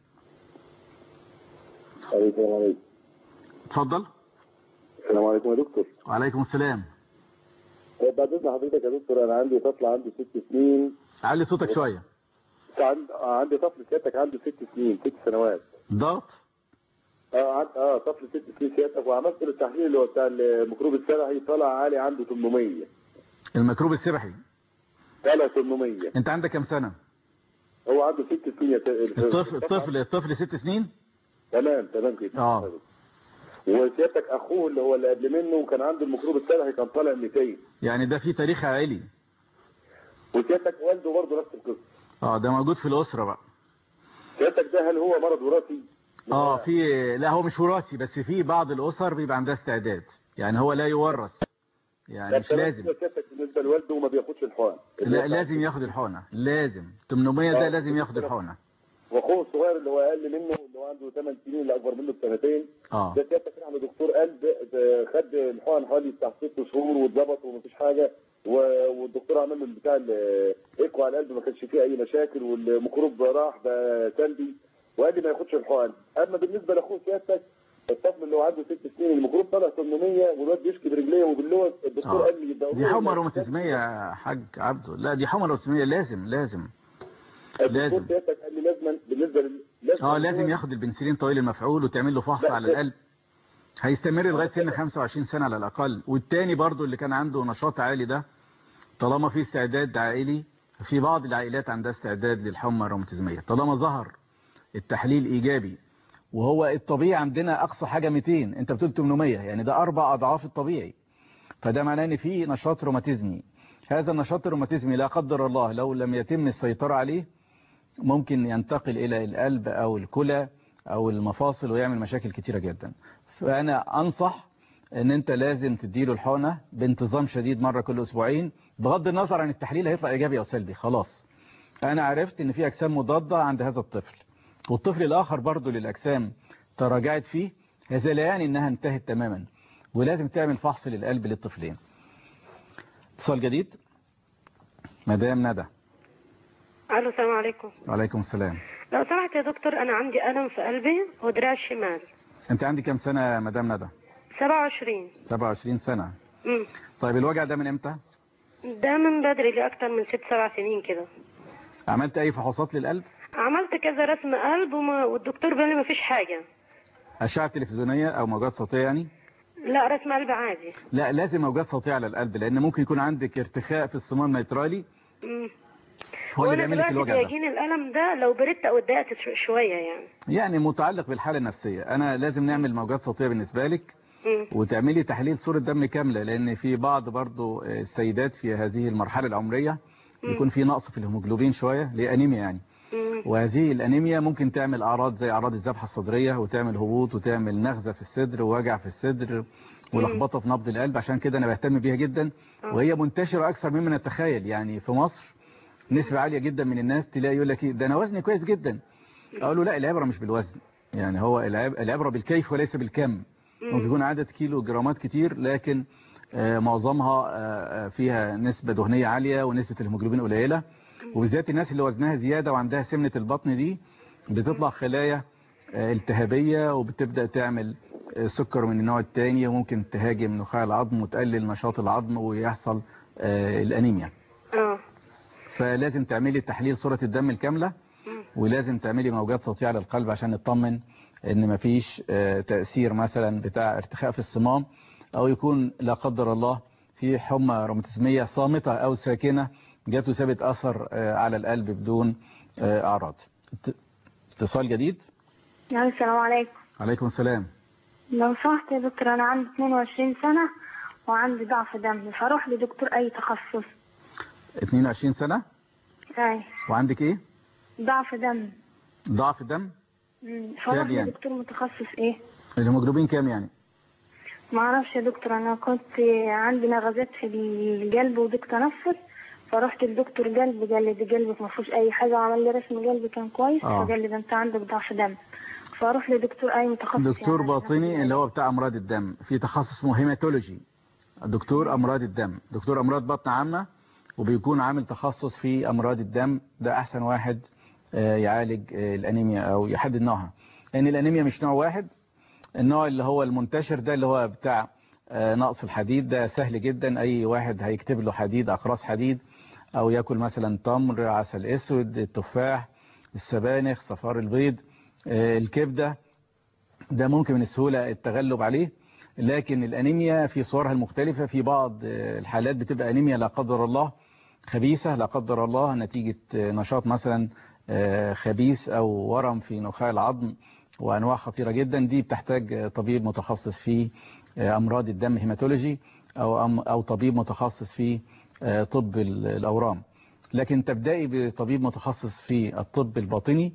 السلام عليكم. اتفضل. السلام عليكم يا دكتور. وعليكم السلام. بعد اذن حضرتك يا دكتور، انا عندي طفل عنده ست سنين. علي صوتك شويه. عندي طفل سيادتك عنده ست سنين ست سنوات. ضغط؟ اه اه طفل ست سنين سيادتك، وعملت له التحليل اللي هو بتاع الميكروب السبحي طلع عالي عنده ثمانمية. الميكروب السبحي طلع ثمانمية. انت عندك كام سنه؟ هو عنده ست سنين. الطفل الطفل الطفل ست سنين؟ تمام تمام كده. اه وسيادتك اخوه اللي هو اللي قبل منه كان عنده الميكروب السبحي كان طالع مئتين. يعني ده في تاريخ عائلي. وسيادتك والده برضه نفس القصه. اه ده موجود في الاسره بقى. سيادتك ده هل هو مرض وراثي؟ اه في لا هو مش وراثي، بس في بعض الاسر بيبقى عندها استعداد، يعني هو لا يورث، يعني مش لازم. بالنسبه لوالده وما بياخدش الحقن. لا لازم ياخد الحقنه، لازم ثمانمية ده لازم ياخد الحقنه. واخوه الصغير اللي هو اقل منه اللي هو عنده ثمان سنين اللي اكبر منه بسنتين اه ده سيادتك راح لدكتور قلب، خد الحقن حوالي بتاع ست شهور واتظبط ومفيش حاجه، والدكتور عمل له بتاع الايكو على القلب ما كانش فيه اي مشاكل، والميكروب راح بقى سلبي وقال لي ما ياخدش الحقن. اما بالنسبه لاخوه سيادتك الطفل اللي هو عنده ست سنين الميكروب طلع ثمانمية والواد بيشكي برجليه وباللوز، الدكتور قال لي يبقى دي حمى روماتيزميه يا حاج عبده. لا دي حمى روماتيزميه لازم لازم لازم سيادتك قال لي لازم بالنسبه لازم اه لازم ياخد البنسلين طويل المفعول وتعمل له فحص على القلب. هيستمر لغايه سن خمسة وعشرين سنه على الاقل. والتاني برضو اللي كان عنده نشاط عالي ده طالما في استعداد عائلي، في بعض العائلات عندها استعداد للحمى الروماتيزميه طالما ظهر التحليل ايجابي، وهو الطبيعي عندنا اقصى حاجه مئتين، انت بتقول ثمانمية، يعني ده اربع اضعاف الطبيعي. فده معناه ان في نشاط روماتيزمي. هذا النشاط الروماتيزمي لا قدر الله لو لم يتم السيطرة عليه ممكن ينتقل إلى القلب أو الكلى أو المفاصل ويعمل مشاكل كتيرة جدا. فأنا أنصح أن أنت لازم تديله الحقنة بانتظام شديد مرة كل أسبوعين، بغض النظر عن التحليل هيطلع إيجابي أو سلبي. خلاص أنا عرفت أن في أجسام مضادة عند هذا الطفل، والطفل الآخر برضو للأجسام تراجعت فيه، هذا لا يعني أنها انتهت تماما، ولازم تعمل فحص للقلب للطفلين. اتصال جديد. مدام ندى. الو السلام عليكم. وعليكم السلام. لو سمحت يا دكتور انا عندي الم في قلبي ودراعي الشمال. انت عندك كام سنه يا مدام ندى؟ سبعة وعشرين. سبعة وعشرين سنه. امم طيب الوجع ده من امتى؟ ده من بدري، لي اكتر من ست سبع سنين كده. عملت اي فحوصات للقلب؟ عملت كذا رسم قلب وما والدكتور قال لي ما فيش حاجه. اشعه تلفزيونيه او موجات صوتيه يعني؟ لا رسم قلب عادي. لا لازم موجات صوتيه على القلب، لان ممكن يكون عندك ارتخاء في الصمام الميترالي. امم هو اللي بيعمل لك الوجع ده. بيجيني الالم ده لو بردت او اتضايقت شويه يعني. يعني متعلق بالحاله النفسيه. انا لازم نعمل موجات صوتيه بالنسبه لك مم. وتعملي تحليل صوره دم كامله، لان في بعض برضو السيدات في هذه المرحله العمريه يكون في نقص في الهيموجلوبين شويه، اللي انيميا يعني. مم. وهذه الانيميا ممكن تعمل اعراض زي اعراض الذبحه الصدريه، وتعمل هبوط، وتعمل نغزه في الصدر ووجع في الصدر ولخبطه في نبض القلب. عشان كده انا بهتم بيها جدا، وهي منتشره اكثر مما نتخيل. يعني في مصر نسبة عالية جدا من الناس تلاقي يقول لك ده انا وزني كويس جدا، اقول له لا العبرة مش بالوزن، يعني هو العبرة بالكيف وليس بالكم. ممكن يكون عدد كيلو جرامات كتير لكن معظمها فيها نسبة دهنية عالية ونسبة الهيموجلوبين قليلة، وبالذات الناس اللي وزنها زيادة وعندها سمنة البطن دي بتطلع خلايا التهابية وبتبدأ تعمل سكر من النوع الثاني، وممكن تهاجم نخاع العظم وتقلل نشاط العظم ويحصل الأنيميا. فلازم تعملي تحليل صورة الدم الكاملة، ولازم تعملي موجات صوتية على القلب عشان نطمن ان مفيش تأثير مثلا بتاع ارتخاء في الصمام، او يكون لا قدر الله في حمى روماتيزمية صامتة او ساكنة جات وسابت اثر على القلب بدون اعراض. اتصال جديد. السلام عليكم. عليكم السلام. لو سمحت يا دكتور انا عندي اثنين وعشرين سنة وعندي ضعف دم، فاروح لدكتور اي تخصص. اثنين وعشرين سنة؟ اي. وعندك ايه؟ ضعف دم. ضعف دم؟ امم فاروح يعني؟ لدكتور متخصص ايه؟ الهيموجلوبين كام يعني؟ ما اعرفش يا دكتور، انا كنت عندي نغزات في القلب وضيق تنفس، فرحت للدكتور قلب قال لي ده قلبك ما فيهوش اي حاجه، وعمل لي رسم قلبي كان كويس. آه. فقال لي ده انت عندك ضعف دم، فاروح لدكتور اي متخصص. دكتور يعني باطني اللي هو بتاع امراض الدم، في تخصص اسمه هيماتولوجي، دكتور امراض الدم، دكتور امراض بطن عامه وبيكون عامل تخصص في امراض الدم، ده احسن واحد يعالج الانيميا او يحدد نوعها، لان الانيميا مش نوع واحد. النوع اللي هو المنتشر ده اللي هو بتاع نقص الحديد، ده سهل جدا، اي واحد هيكتب له حديد، اقراص حديد، او ياكل مثلا تمر، عسل اسود، التفاح، السبانخ، صفار البيض، الكبده، ده ممكن من السهوله التغلب عليه. لكن الانيميا في صورها المختلفه، في بعض الحالات بتبقى انيميا لا قدر الله خبيثه، لا قدر الله نتيجه نشاط مثلا خبيث او ورم في نخاع العظم، وانواع خطيره جدا، دي بتحتاج طبيب متخصص في امراض الدم هيماتولوجي، او او طبيب متخصص في طب الاورام. لكن تبدأي بطبيب متخصص في الطب الباطني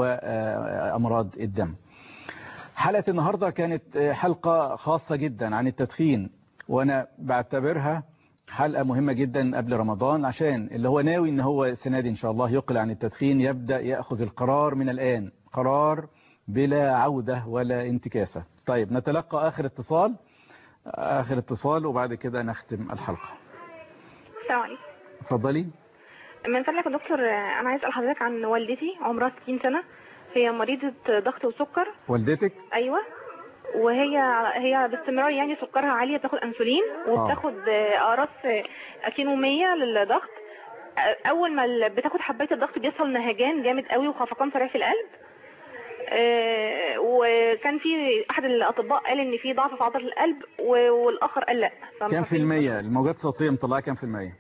وامراض الدم. حلقة النهاردة كانت حلقة خاصة جدا عن التدخين، وانا بعتبرها حلقة مهمة جدا قبل رمضان، عشان اللي هو ناوي ان هو السنة دي ان شاء الله يقلع عن التدخين يبدأ يأخذ القرار من الآن، قرار بلا عودة ولا انتكاسة. طيب نتلقى آخر اتصال آخر اتصال وبعد كده نختم الحلقة. السلام عليكم. اتفضلي. من فضلك يا دكتور انا عايز اسال حضرتك عن والدتي، عمرها ستين سنة، هي مريضة ضغط وسكر. والدتك؟ ايوه، وهي هي باستمرار يعني سكرها عالية، بتاخد انسولين وبتاخد اقراص اكينومية للضغط. اول ما بتاخد حبايه الضغط بيحصل نهجان جامد قوي وخفقان سريع في القلب. آه وكان في احد الاطباء قال ان في ضعف في عضله القلب، والاخر قال لا. كام في المية الموجات الصوتيه مطلعه؟ كام في المية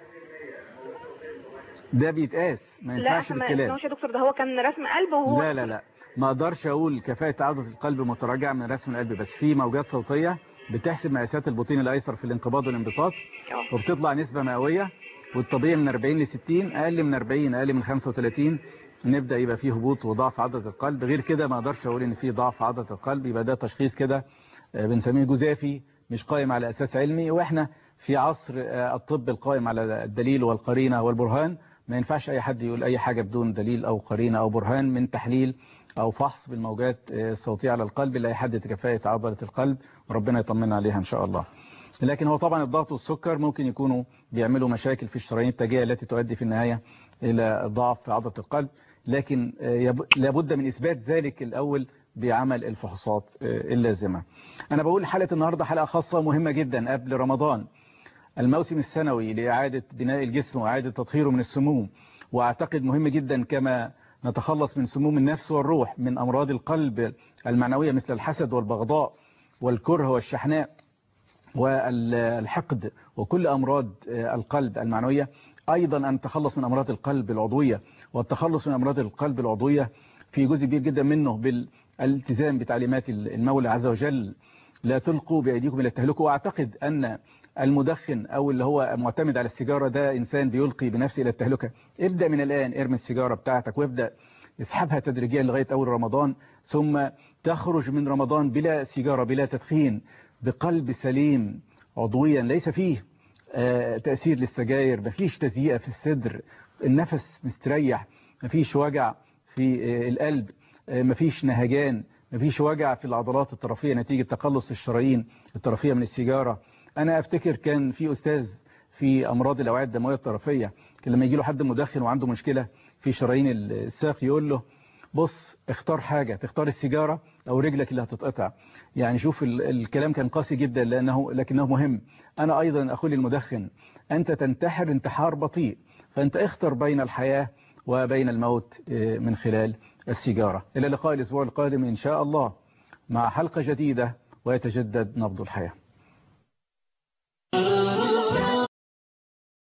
ده بيتقاس، ما ينفعش بالكلام. لا يا دكتور، ده هو كان رسم قلب وهو لا لا لا ما اقدرش اقول كفاءه عضله القلب متراجعه من رسم القلب، بس في موجات صوتيه بتحسب مقاسات البطين الايسر في الانقباض والانبساط وبتطلع نسبة مئوية، والطبيعي من أربعين ل ستين، اقل من أربعين اقل من خمسة وثلاثين نبدأ يبقى فيه هبوط وضعف عضلة القلب. غير كده ما اقدرش اقول ان فيه ضعف عضلة القلب، يبقى ده تشخيص كده بنسميه جزافي مش قائم على اساس علمي. واحنا في عصر الطب القائم على الدليل والقرينة والبرهان، ما ينفعش اي حد يقول اي حاجة بدون دليل او قرينة او برهان من تحليل او فحص بالموجات الصوتية على القلب اللي هيحدد كفاءة عضلة القلب وربنا يطمنا عليها ان شاء الله. لكن هو طبعا الضغط والسكر ممكن يكونوا بيعملوا مشاكل في الشرايين التاجية التي تؤدي في النهاية الى ضعف في عضلة القلب، لكن لابد من اثبات ذلك الاول بعمل الفحوصات اللازمة. انا بقول حلقة النهاردة حلقة خاصة مهمة جدا قبل رمضان، الموسم السنوي لإعادة بناء الجسم وإعادة تطهيره من السموم، واعتقد مهم جدا كما نتخلص من سموم النفس والروح من أمراض القلب المعنوية مثل الحسد والبغضاء والكره والشحناء والحقد وكل أمراض القلب المعنوية، أيضا أن نتخلص من أمراض القلب العضوية. والتخلص من أمراض القلب العضوية في جزء كبير جدا منه بالالتزام بتعليمات المولى عز وجل، لا تلقوا بأيديكم إلى التهلكة. وأعتقد أن المدخن أو اللي هو معتمد على السيجارة ده إنسان بيلقي بنفسه إلى التهلكة. ابدأ من الآن، ارمي السيجارة بتاعتك وابدأ اسحبها تدريجيا لغاية أول رمضان، ثم تخرج من رمضان بلا سيجارة بلا تدخين بقلب سليم عضويا، ليس فيه تأثير للسجاير، مفيش تزيئة في الصدر، النفس مستريح، مفيش وجع في القلب، مفيش نهجان، مفيش وجع في العضلات الطرفية نتيجة تقلص الشرايين الطرفية من السيجارة. أنا أفتكر كان في أستاذ في أمراض الأوعية الدموية الطرفية كان لما يجي له حد مدخن وعنده مشكلة في شرايين الساق يقول له بص اختار حاجة، تختار السيجارة أو رجلك اللي هتتقطع. يعني شوف الكلام كان قاسي جدا لأنه لكنه مهم. أنا أيضا أقول للمدخن أنت تنتحر انتحار بطيء، فأنت اختر بين الحياة وبين الموت من خلال السيجارة. إلى اللقاء الأسبوع القادم إن شاء الله مع حلقة جديدة ويتجدد نبض الحياة.